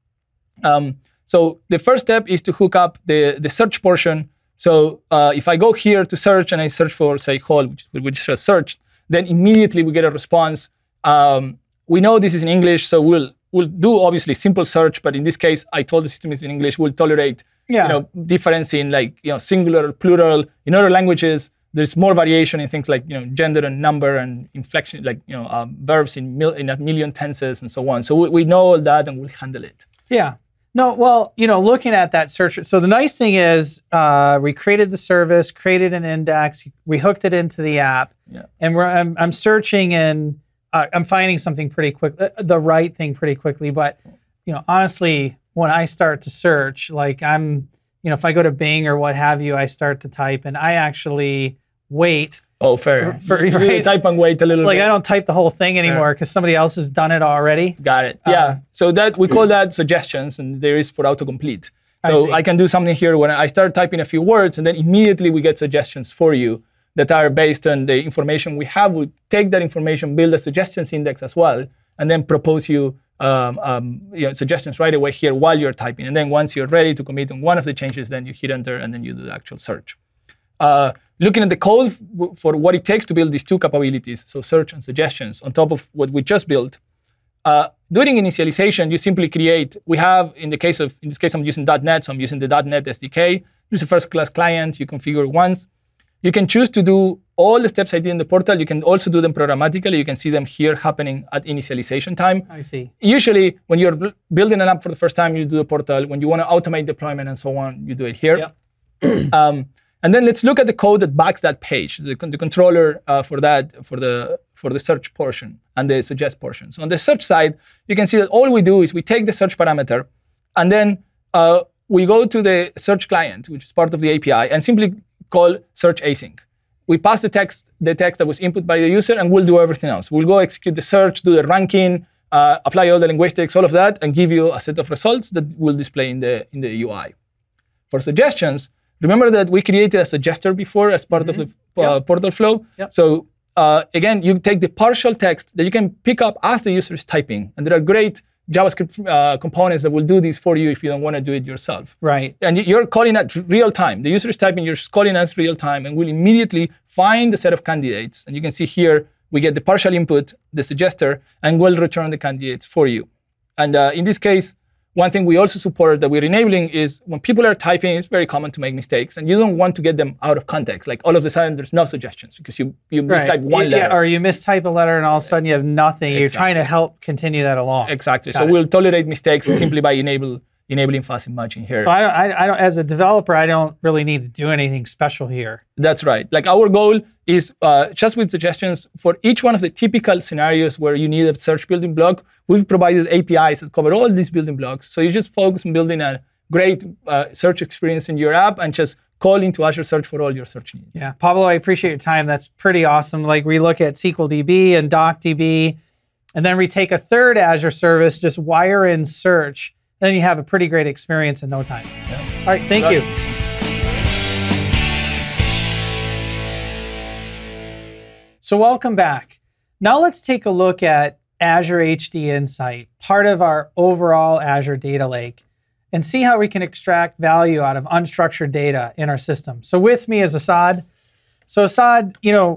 So the first step is to hook up the search portion. So if I go here to search and I search for, say, whole, which is searched, then immediately we get a response. We know this is in English, so we'll do obviously simple search, but in this case, I told the system it's in English. We'll tolerate difference in singular, plural. In other languages, there's more variation in things like gender and number and inflection, verbs in a million tenses and so on. So we know all that and we'll handle it. Yeah. No, well, looking at that search. So the nice thing is we created the service, created an index, we hooked it into the app, and I'm searching and I'm finding something pretty quick, the right thing pretty quickly. But honestly, when I start to search, if I go to Bing or what have you, I start to type, and I actually wait. Oh, fair. Right? Type and wait a little bit. I don't type the whole thing anymore because somebody else has done it already. Got it. Yeah. So that we call that suggestions, and there is for autocomplete. So I can do something here when I start typing a few words, and then immediately we get suggestions for you that are based on the information we have. We take that information, build a suggestions index as well, and then propose you suggestions right away here while you're typing. And then once you're ready to commit on one of the changes, then you hit enter and then you do the actual search. Looking at the code for what it takes to build these two capabilities, so search and suggestions, on top of what we just built, during initialization, you simply create, in this case I'm using .NET, so I'm using the .NET SDK. Use a first-class client, you configure once. You can choose to do all the steps I did in the portal. You can also do them programmatically. You can see them here happening at initialization time. I see. Usually, when you're building an app for the first time, you do the portal. When you want to automate deployment and so on, you do it here. Yep. And then let's look at the code that backs that page, the controller for the search portion and the suggest portion. So on the search side, you can see that all we do is we take the search parameter, and then we go to the search client, which is part of the API, and simply call search async. We pass the text that was input by the user, and we'll do everything else. We'll go execute the search, do the ranking, apply all the linguistics, all of that, and give you a set of results that will display in the UI. For suggestions, remember that we created a suggester before as part of the portal flow. Yep. So again, you take the partial text that you can pick up as the user is typing, and there are great JavaScript components that will do this for you if you don't want to do it yourself. Right. And you're calling at real time. The user is typing, you're just calling as real time, and will immediately find the set of candidates. And you can see here, we get the partial input, the suggester, and we'll return the candidates for you. And in this case, one thing we also support that we're enabling is when people are typing, it's very common to make mistakes, and you don't want to get them out of context. Like all of a sudden, there's no suggestions because you mistype one letter. Yeah, or you mistype a letter and all of a sudden you have nothing. Exactly. You're trying to help continue that along. Exactly. So we'll tolerate mistakes simply by enabling fuzzy matching here. So I don't, as a developer, I don't really need to do anything special here. That's right. Like our goal is just with suggestions for each one of the typical scenarios where you need a search building block. We've provided APIs that cover all these building blocks. So you just focus on building a great search experience in your app and just call into Azure Search for all your search needs. Yeah, Pablo, I appreciate your time. That's pretty awesome. Like we look at SQLDB and DocDB, and then we take a third Azure service, just wire in search. Then you have a pretty great experience in no time. Yeah. All right, thank you. So welcome back. Now let's take a look at Azure HD Insight, part of our overall Azure Data Lake, and see how we can extract value out of unstructured data in our system. So with me is Assad. So Assad,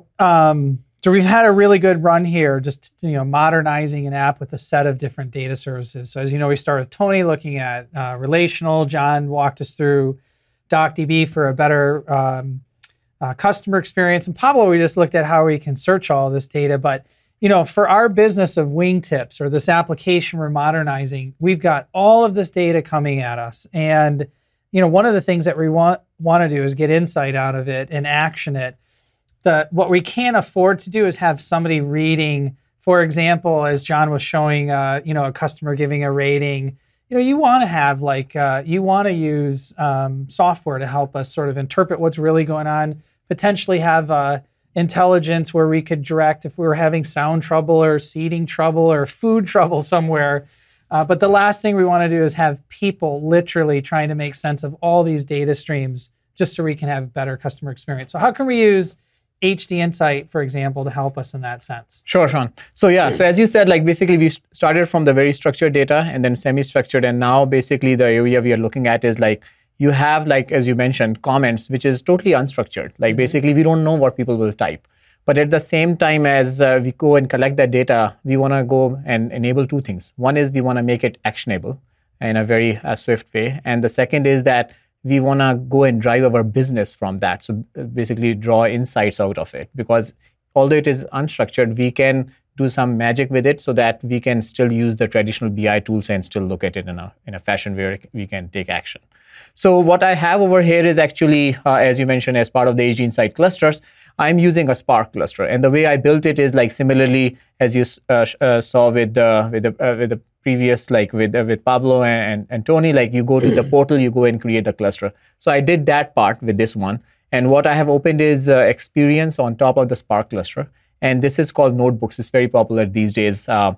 so we've had a really good run here, just modernizing an app with a set of different data services. So as you know, we started with Tony looking at relational. John walked us through DocDB for a better customer experience. And Pablo, we just looked at how we can search all this data. But for our business of Wingtips or this application we're modernizing, we've got all of this data coming at us. And one of the things that we want to do is get insight out of it and action it. What we can't afford to do is have somebody reading, for example, as John was showing, a customer giving a rating. You want to have you want to use software to help us sort of interpret what's really going on, potentially have intelligence where we could direct if we were having sound trouble or seating trouble or food trouble somewhere. But the last thing we want to do is have people literally trying to make sense of all these data streams just so we can have a better customer experience. So how can we use HD Insight, for example, to help us in that sense? Sure, Sean. So as you said, basically we started from the very structured data and then semi-structured, and now basically the area we are looking at is you have as you mentioned, comments, which is totally unstructured. Basically we don't know what people will type. But at the same time as we go and collect that data, we want to go and enable two things. One is we want to make it actionable in a very swift way. And the second is that we want to go and drive our business from that. So basically draw insights out of it, because although it is unstructured, we can do some magic with it so that we can still use the traditional BI tools and still look at it in a fashion where we can take action. So what I have over here is actually, as you mentioned, as part of the HD Insight clusters, I'm using a Spark cluster. And the way I built it is similarly as you saw with the previous, with Pablo and Tony, you go to the portal, you go and create the cluster. So I did that part with this one. And what I have opened is Experience on top of the Spark cluster. And this is called Notebooks. It's very popular these days. The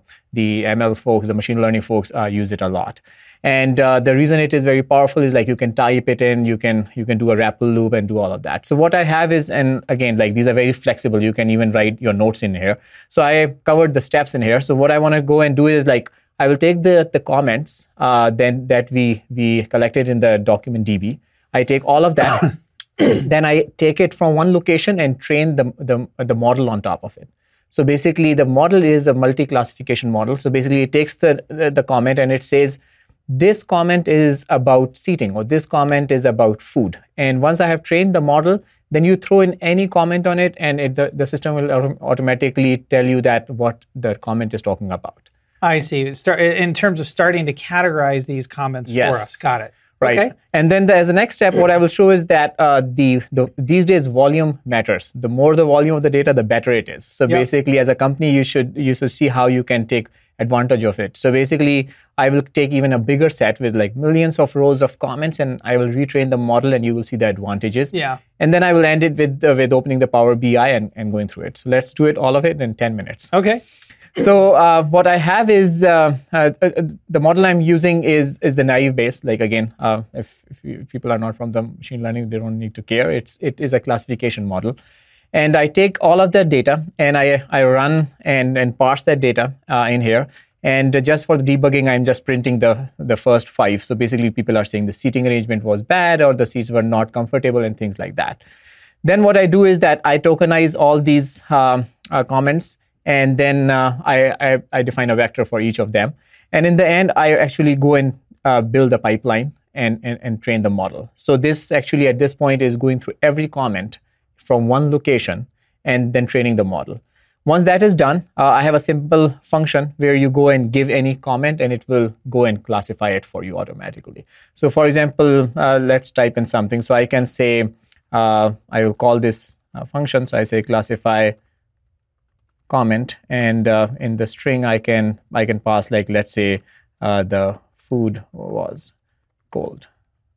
ML folks, the machine learning folks use it a lot. And the reason it is very powerful is you can type it in, you can do a REPL loop and do all of that. So what I have is, and again, these are very flexible. You can even write your notes in here. So I covered the steps in here. So what I want to go and do is I will take the comments then that we collected in the document DB. I take all of that, then I take it from one location and train the model on top of it. So basically, the model is a multi-classification model. So basically, it takes the comment and it says, this comment is about seating, or this comment is about food. And once I have trained the model, then you throw in any comment on it, and the system will automatically tell you that what the comment is talking about. I see. In terms of starting to categorize these comments for us. Got it. Right. Okay. And then as a next step, what I will show is that these days volume matters. The more the volume of the data, the better it is. So basically, as a company, you should see how you can take advantage of it. So basically, I will take even a bigger set with like millions of rows of comments, and I will retrain the model, and you will see the advantages. Yeah. And then I will end it with opening the Power BI and going through it. So let's do it, all of it, in 10 minutes. Okay. So what I have is the model I'm using is the naive Bayes. Like again, if people are not from the machine learning, they don't need to care. It is a classification model. And I take all of that data and I run and parse that data in here. And just for the debugging, I'm just printing the first 5. So basically, people are saying the seating arrangement was bad or the seats were not comfortable and things like that. Then what I do is that I tokenize all these comments, and then I define a vector for each of them. And in the end, I actually go and build a pipeline and train the model. So this actually at this point is going through every comment from one location and then training the model. Once that is done, I have a simple function where you go and give any comment and it will go and classify it for you automatically. So for example, let's type in something. So I can say, I will call this function. So I say classify comment, and in the string I can pass, like, let's say the food was cold.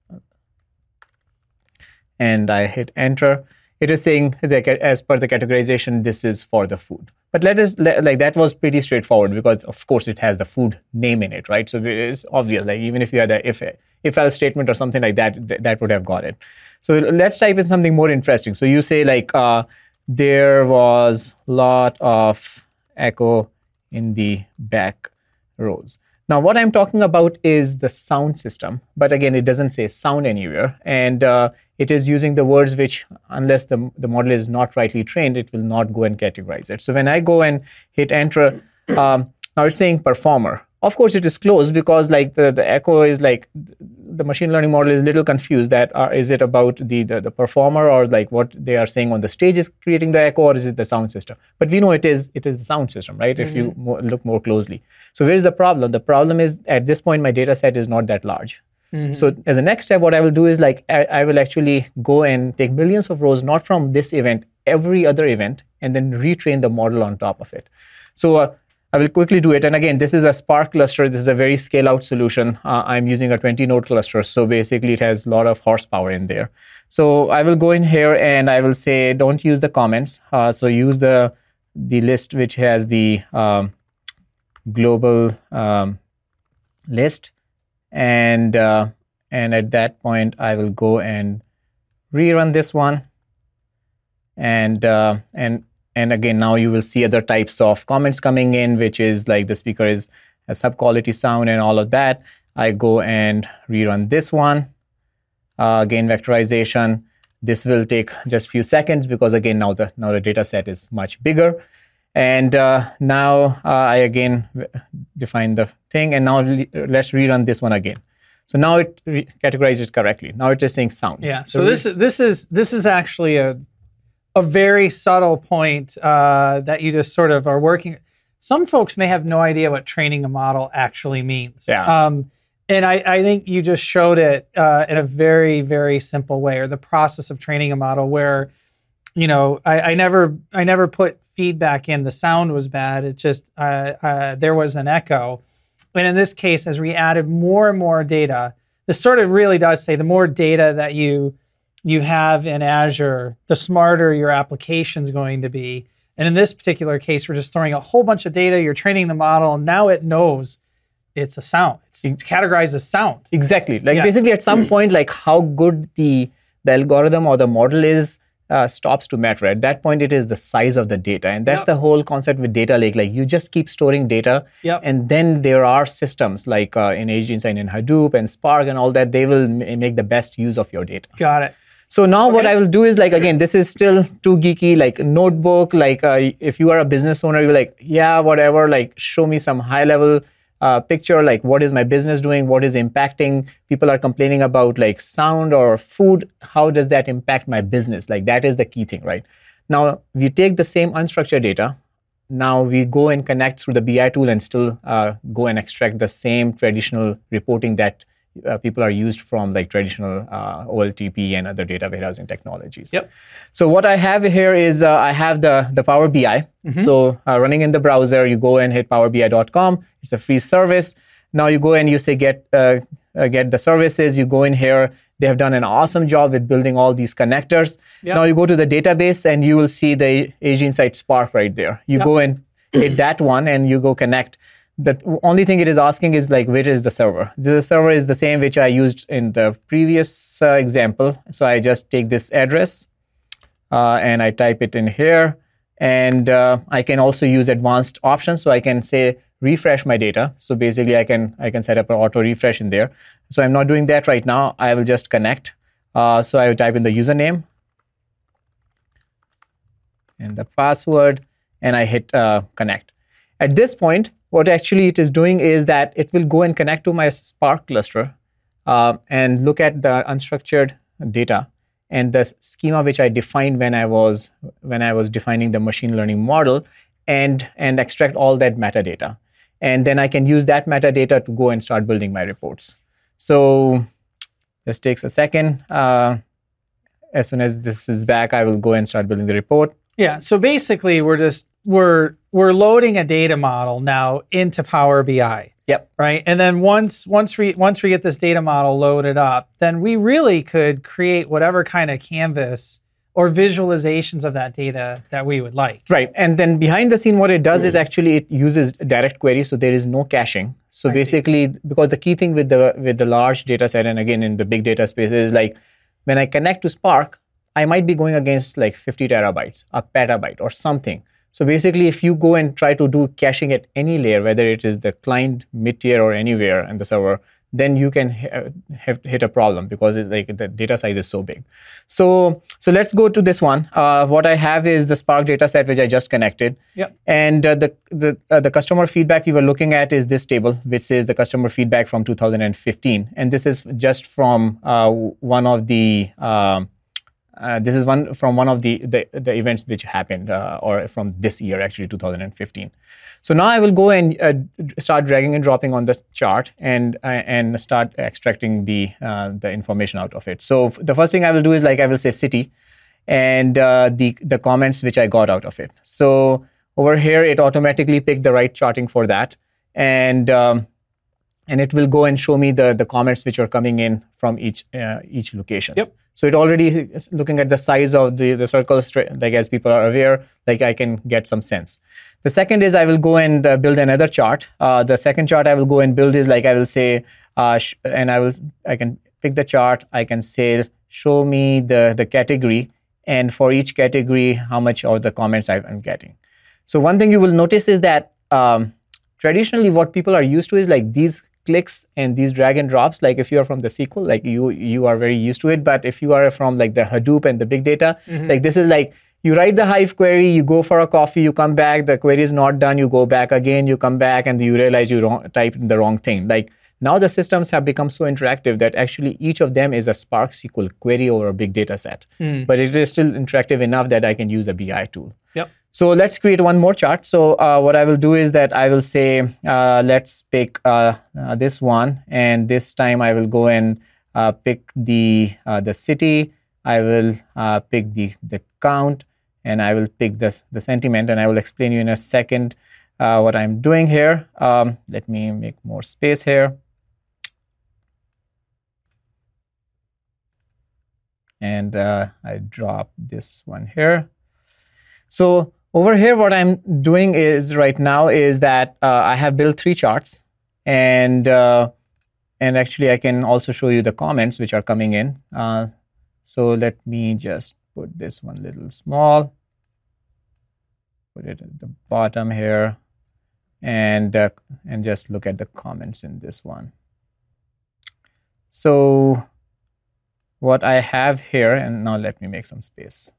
And I hit enter. It is saying that as per the categorization, this is for the food. But that was pretty straightforward because of course it has the food name in it, right? So it's obvious. Like even if you had a if else statement or something like that, that would have got it. So let's type in something more interesting. So you say like there was a lot of echo in the back rows. Now, what I'm talking about is the sound system, but again, it doesn't say sound anywhere, and it is using the words which, unless the model is not rightly trained, it will not go and categorize it. So when I go and hit enter, now it's saying performer. Of course, it is close because like the echo is like, the machine learning model is a little confused that is it about the performer or like what they are saying on the stage is creating the echo, or is it the sound system? But we know it is the sound system, right? Mm-hmm. If you look more closely. So where is the problem? The problem is at this point, my data set is not that large. Mm-hmm. So as a next step, what I will do is like, I will actually go and take millions of rows, not from this event, every other event, and then retrain the model on top of it. So I will quickly do it. And again, this is a Spark cluster. This is a very scale-out solution. I'm using a 20-node cluster. So basically, it has a lot of horsepower in there. So I will go in here and I will say, don't use the comments. So use the list which has the global list. And at that point, I will go and rerun this one. And again, now you will see other types of comments coming in, which is like the speaker is a sub-quality sound and all of that. I go and rerun this one. Again, vectorization. This will take just a few seconds because again, now the data set is much bigger. And now I again define the thing. And now let's rerun this one again. So now it categorized it correctly. Now it is saying sound. Yeah. So this is actually a very subtle point that you just sort of are working. Some folks may have no idea what training a model actually means. Yeah. And I think you just showed it in a very, very simple way, or the process of training a model where, I never put feedback in. The sound was bad. It just, there was an echo. And in this case, as we added more and more data, this sort of really does say the more data that you have in Azure, the smarter your application's going to be. And in this particular case, we're just throwing a whole bunch of data, you're training the model, and now it knows it's a sound. It's categorized as sound. Exactly. Basically at some point, like how good the algorithm or the model is stops to matter. At that point, it is the size of the data. And that's Yep. the whole concept with data lake. Like you just keep storing data. Yep. And then there are systems like in AgentSign and Hadoop and Spark and all that, they will make the best use of your data. Got it. So now what I will do is like, again, this is still too geeky, like notebook, like if you are a business owner, you're like, yeah, whatever, like show me some high level picture, like what is my business doing, what is impacting, people are complaining about like sound or food, how does that impact my business? Like that is the key thing, right? Now we take the same unstructured data, now we go and connect through the BI tool and still go and extract the same traditional reporting that people are used from like traditional OLTP and other data warehousing technologies. Yep. So what I have here is I have the Power BI. So running in the browser, you go and hit powerbi.com. It's a free service. Now you go and you say get the services. You go in here. They have done an awesome job with building all these connectors. Yep. Now you go to the database and you will see the AgentSight Spark right there. You go and hit that one and you go connect. The only thing it is asking is like, where is the server? The server is the same which I used in the previous example. So I just take this address and I type it in here. And I can also use advanced options. So I can say refresh my data. So basically I can set up an auto refresh in there. So I'm not doing that right now. I will just connect. So I will type in the username and the password and I hit connect. At this point, what actually it is doing is that it will go and connect to my Spark cluster and look at the unstructured data and the schema which I defined when I was defining the machine learning model and extract all that metadata. And then I can use that metadata to go and start building my reports. So this takes a second. As soon as this is back, I will go and start building the report. Yeah. So basically, we're loading a data model now into Power BI. Yep. Right. And then once we get this data model loaded up, then we really could create whatever kind of canvas or visualizations of that data that we would like. Right. And then behind the scene, what it does is actually it uses direct query, so there is no caching. So basically, because the key thing with the large data set, and again in the big data space, is like when I connect to Spark, I might be going against like 50 terabytes, a petabyte or something. So basically, if you go and try to do caching at any layer, whether it is the client, mid-tier, or anywhere in the server, then you can hit a problem because it's like the data size is so big. So let's go to this one. What I have is the Spark data set, which I just connected. Yep. And the customer feedback we were looking at is this table, which says the customer feedback from 2015. And this is just from one of the one of the events which happened, or from this year, actually 2015. So now I will go and start dragging and dropping on the chart and start extracting the information out of it. So the first thing I will do is like I will say city and the comments which I got out of it. So over here it automatically picked the right charting for that, and it will go and show me the comments which are coming in from each location. Yep. So it already is looking at the size of the circles, like as people are aware, like I can get some sense. The second is I will go and build another chart. The second chart I will go and build is like I will say, and I can pick the chart. I can say, show me the category, and for each category, how much of the comments I'm getting. So one thing you will notice is that traditionally what people are used to is like these clicks and these drag and drops. Like if you are from the SQL, like you are very used to it. But if you are from like the Hadoop and the big data, like this is like you write the Hive query, you go for a coffee, you come back, the query is not done, you go back again, you come back, and you realize you typed the wrong thing. Like now the systems have become so interactive that actually each of them is a Spark SQL query over a big data set. But it is still interactive enough that I can use a BI tool. Yep. So let's create one more chart. So what I will do is that I will say, let's pick this one. And this time I will go and pick the city. I will pick the count, and I will pick the sentiment. And I will explain you in a second what I'm doing here. Let me make more space here. And I drop this one here. So over here, what I'm doing is right now is that I have built 3 charts, and actually I can also show you the comments which are coming in. So let me just put this one a little small. Put it at the bottom here, and just look at the comments in this one. So what I have here, and now let me make some space.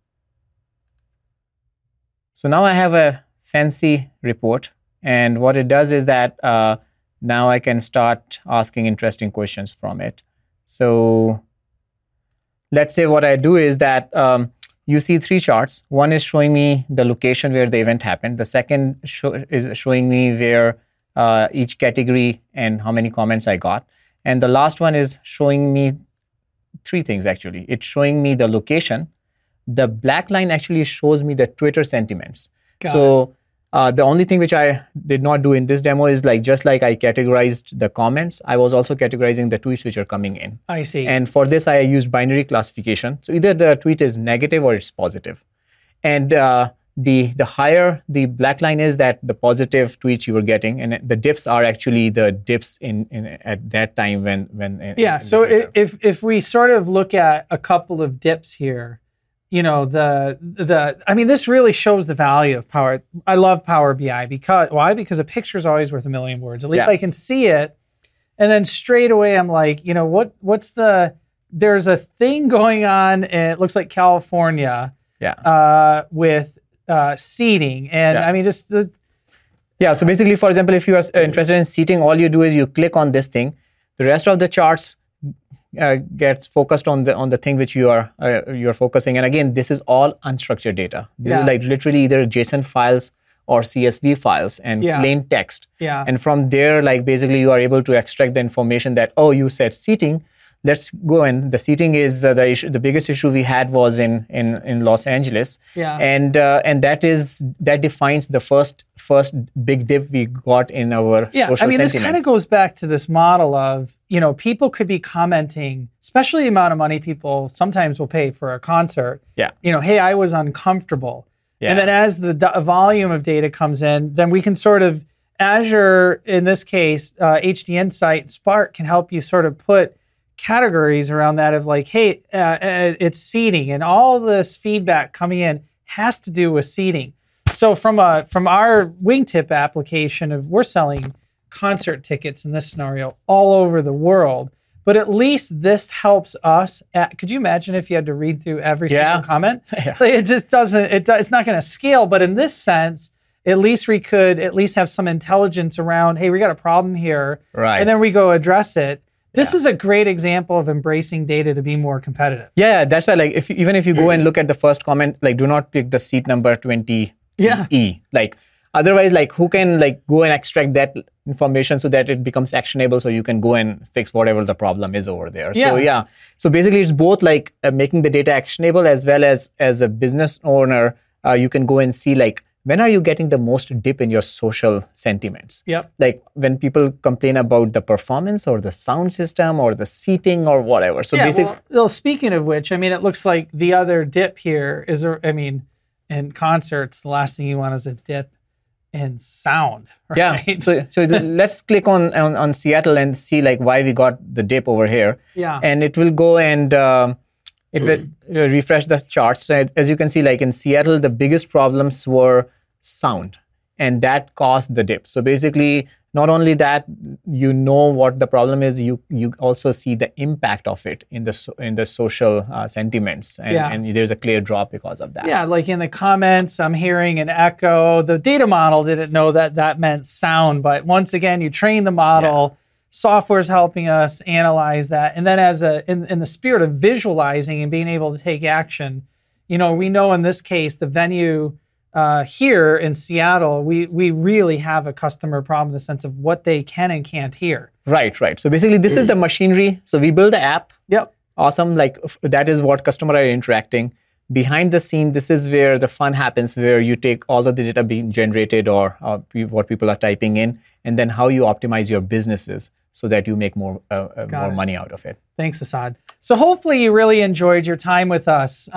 So now I have a fancy report, and what it does is that now I can start asking interesting questions from it. So let's say what I do is that you see 3 charts. One is showing me the location where the event happened. The second is showing me where each category and how many comments I got. And the last one is showing me 3 things actually. It's showing me the location. The black line actually shows me the Twitter sentiments. So the only thing which I did not do in this demo is just like I categorized the comments, I was also categorizing the tweets which are coming in. I see. And for this, I used binary classification. So either the tweet is negative or it's positive. And the higher the black line is, that the positive tweets you were getting, and the dips are actually the dips in at that time when yeah. So if we sort of look at a couple of dips here, I mean, this really shows the value of Power. I love Power BI why? Because a picture is always worth a million words. At least I can see it, and then straight away I'm like, what's there's a thing going on, and it looks like California, with seating, and I mean just the. Yeah. So basically, for example, if you are interested in seating, all you do is you click on this thing. The rest of the charts gets focused on the thing which you're focusing. And again, this is all unstructured data. This is literally either JSON files or CSV files and plain text. Yeah. And from there, basically you are able to extract the information that, you said seating. Let's go. And the seating is the issue. The biggest issue we had was in Los Angeles. Yeah. And that defines the first big dip we got in our social sentiments. I mean, this kind of goes back to this model of, people could be commenting, especially the amount of money people sometimes will pay for a concert. Yeah. Hey, I was uncomfortable. Yeah. And then as the volume of data comes in, then we can sort of, Azure, in this case, HD Insight, Spark can help you sort of put categories around that of hey, it's seating, and all this feedback coming in has to do with seating. So from our Wingtip application we're selling concert tickets in this scenario all over the world, but at least this helps us. Could you imagine if you had to read through every single comment? Yeah. It just doesn't. It's not going to scale. But in this sense, at least we could at least have some intelligence around. Hey, we got a problem here, right? And then we go address it. This is a great example of embracing data to be more competitive. Yeah, that's why even if you go and look at the first comment, do not pick the seat number 20E. Otherwise, who can go and extract that information so that it becomes actionable, so you can go and fix whatever the problem is over there. Yeah. So basically it's both making the data actionable, as well as a business owner, you can go and see when are you getting the most dip in your social sentiments? Yep. When people complain about the performance or the sound system or the seating or whatever. So well, speaking of which, I mean, it looks like the other dip here is, in concerts, the last thing you want is a dip in sound, right? Yeah. So let's click on Seattle and see why we got the dip over here. Yeah. And it will go and it will refresh the charts. So as you can see, in Seattle, the biggest problems were sound, and that caused the dip. So basically, not only that, what the problem is, you also see the impact of it in the social sentiments, and there's a clear drop because of that. Yeah, in the comments, I'm hearing an echo. The data model didn't know that meant sound, but once again, you train the model. Software's helping us analyze that, and then in the spirit of visualizing and being able to take action, we know in this case the venue. Here in Seattle, we really have a customer problem in the sense of what they can and can't hear. Right. So basically, this is the machinery. So we build the app. Yep. Awesome. That is what customers are interacting. Behind the scene, this is where the fun happens, where you take all of the data being generated or what people are typing in, and then how you optimize your businesses so that you make more money out of it. Thanks, Asad. So hopefully you really enjoyed your time with us.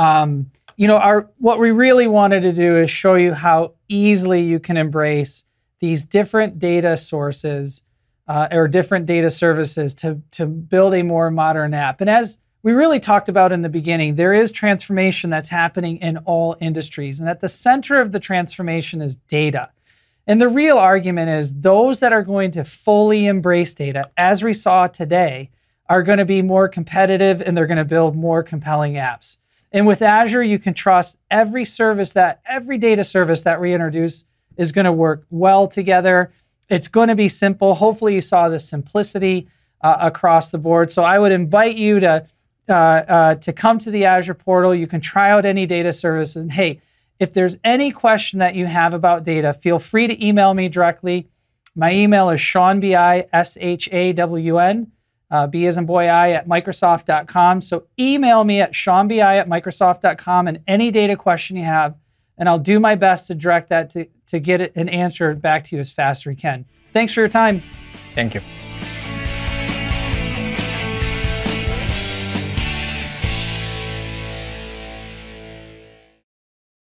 What we really wanted to do is show you how easily you can embrace these different data sources or different data services to build a more modern app. And as we really talked about in the beginning, there is transformation that's happening in all industries. And at the center of the transformation is data. And the real argument is those that are going to fully embrace data, as we saw today, are going to be more competitive and they're going to build more compelling apps. And with Azure, you can trust every data service that we introduce is going to work well together. It's going to be simple. Hopefully you saw the simplicity across the board. So I would invite you to come to the Azure portal. You can try out any data service. And hey, if there's any question that you have about data, feel free to email me directly. My email is Shawn, B-I-S-H-A-W-N, B as in boy, I, at Microsoft.com. So email me at ShawnBI@Microsoft.com and any data question you have, and I'll do my best to direct that to get it an answer back to you as fast as we can. Thanks for your time. Thank you.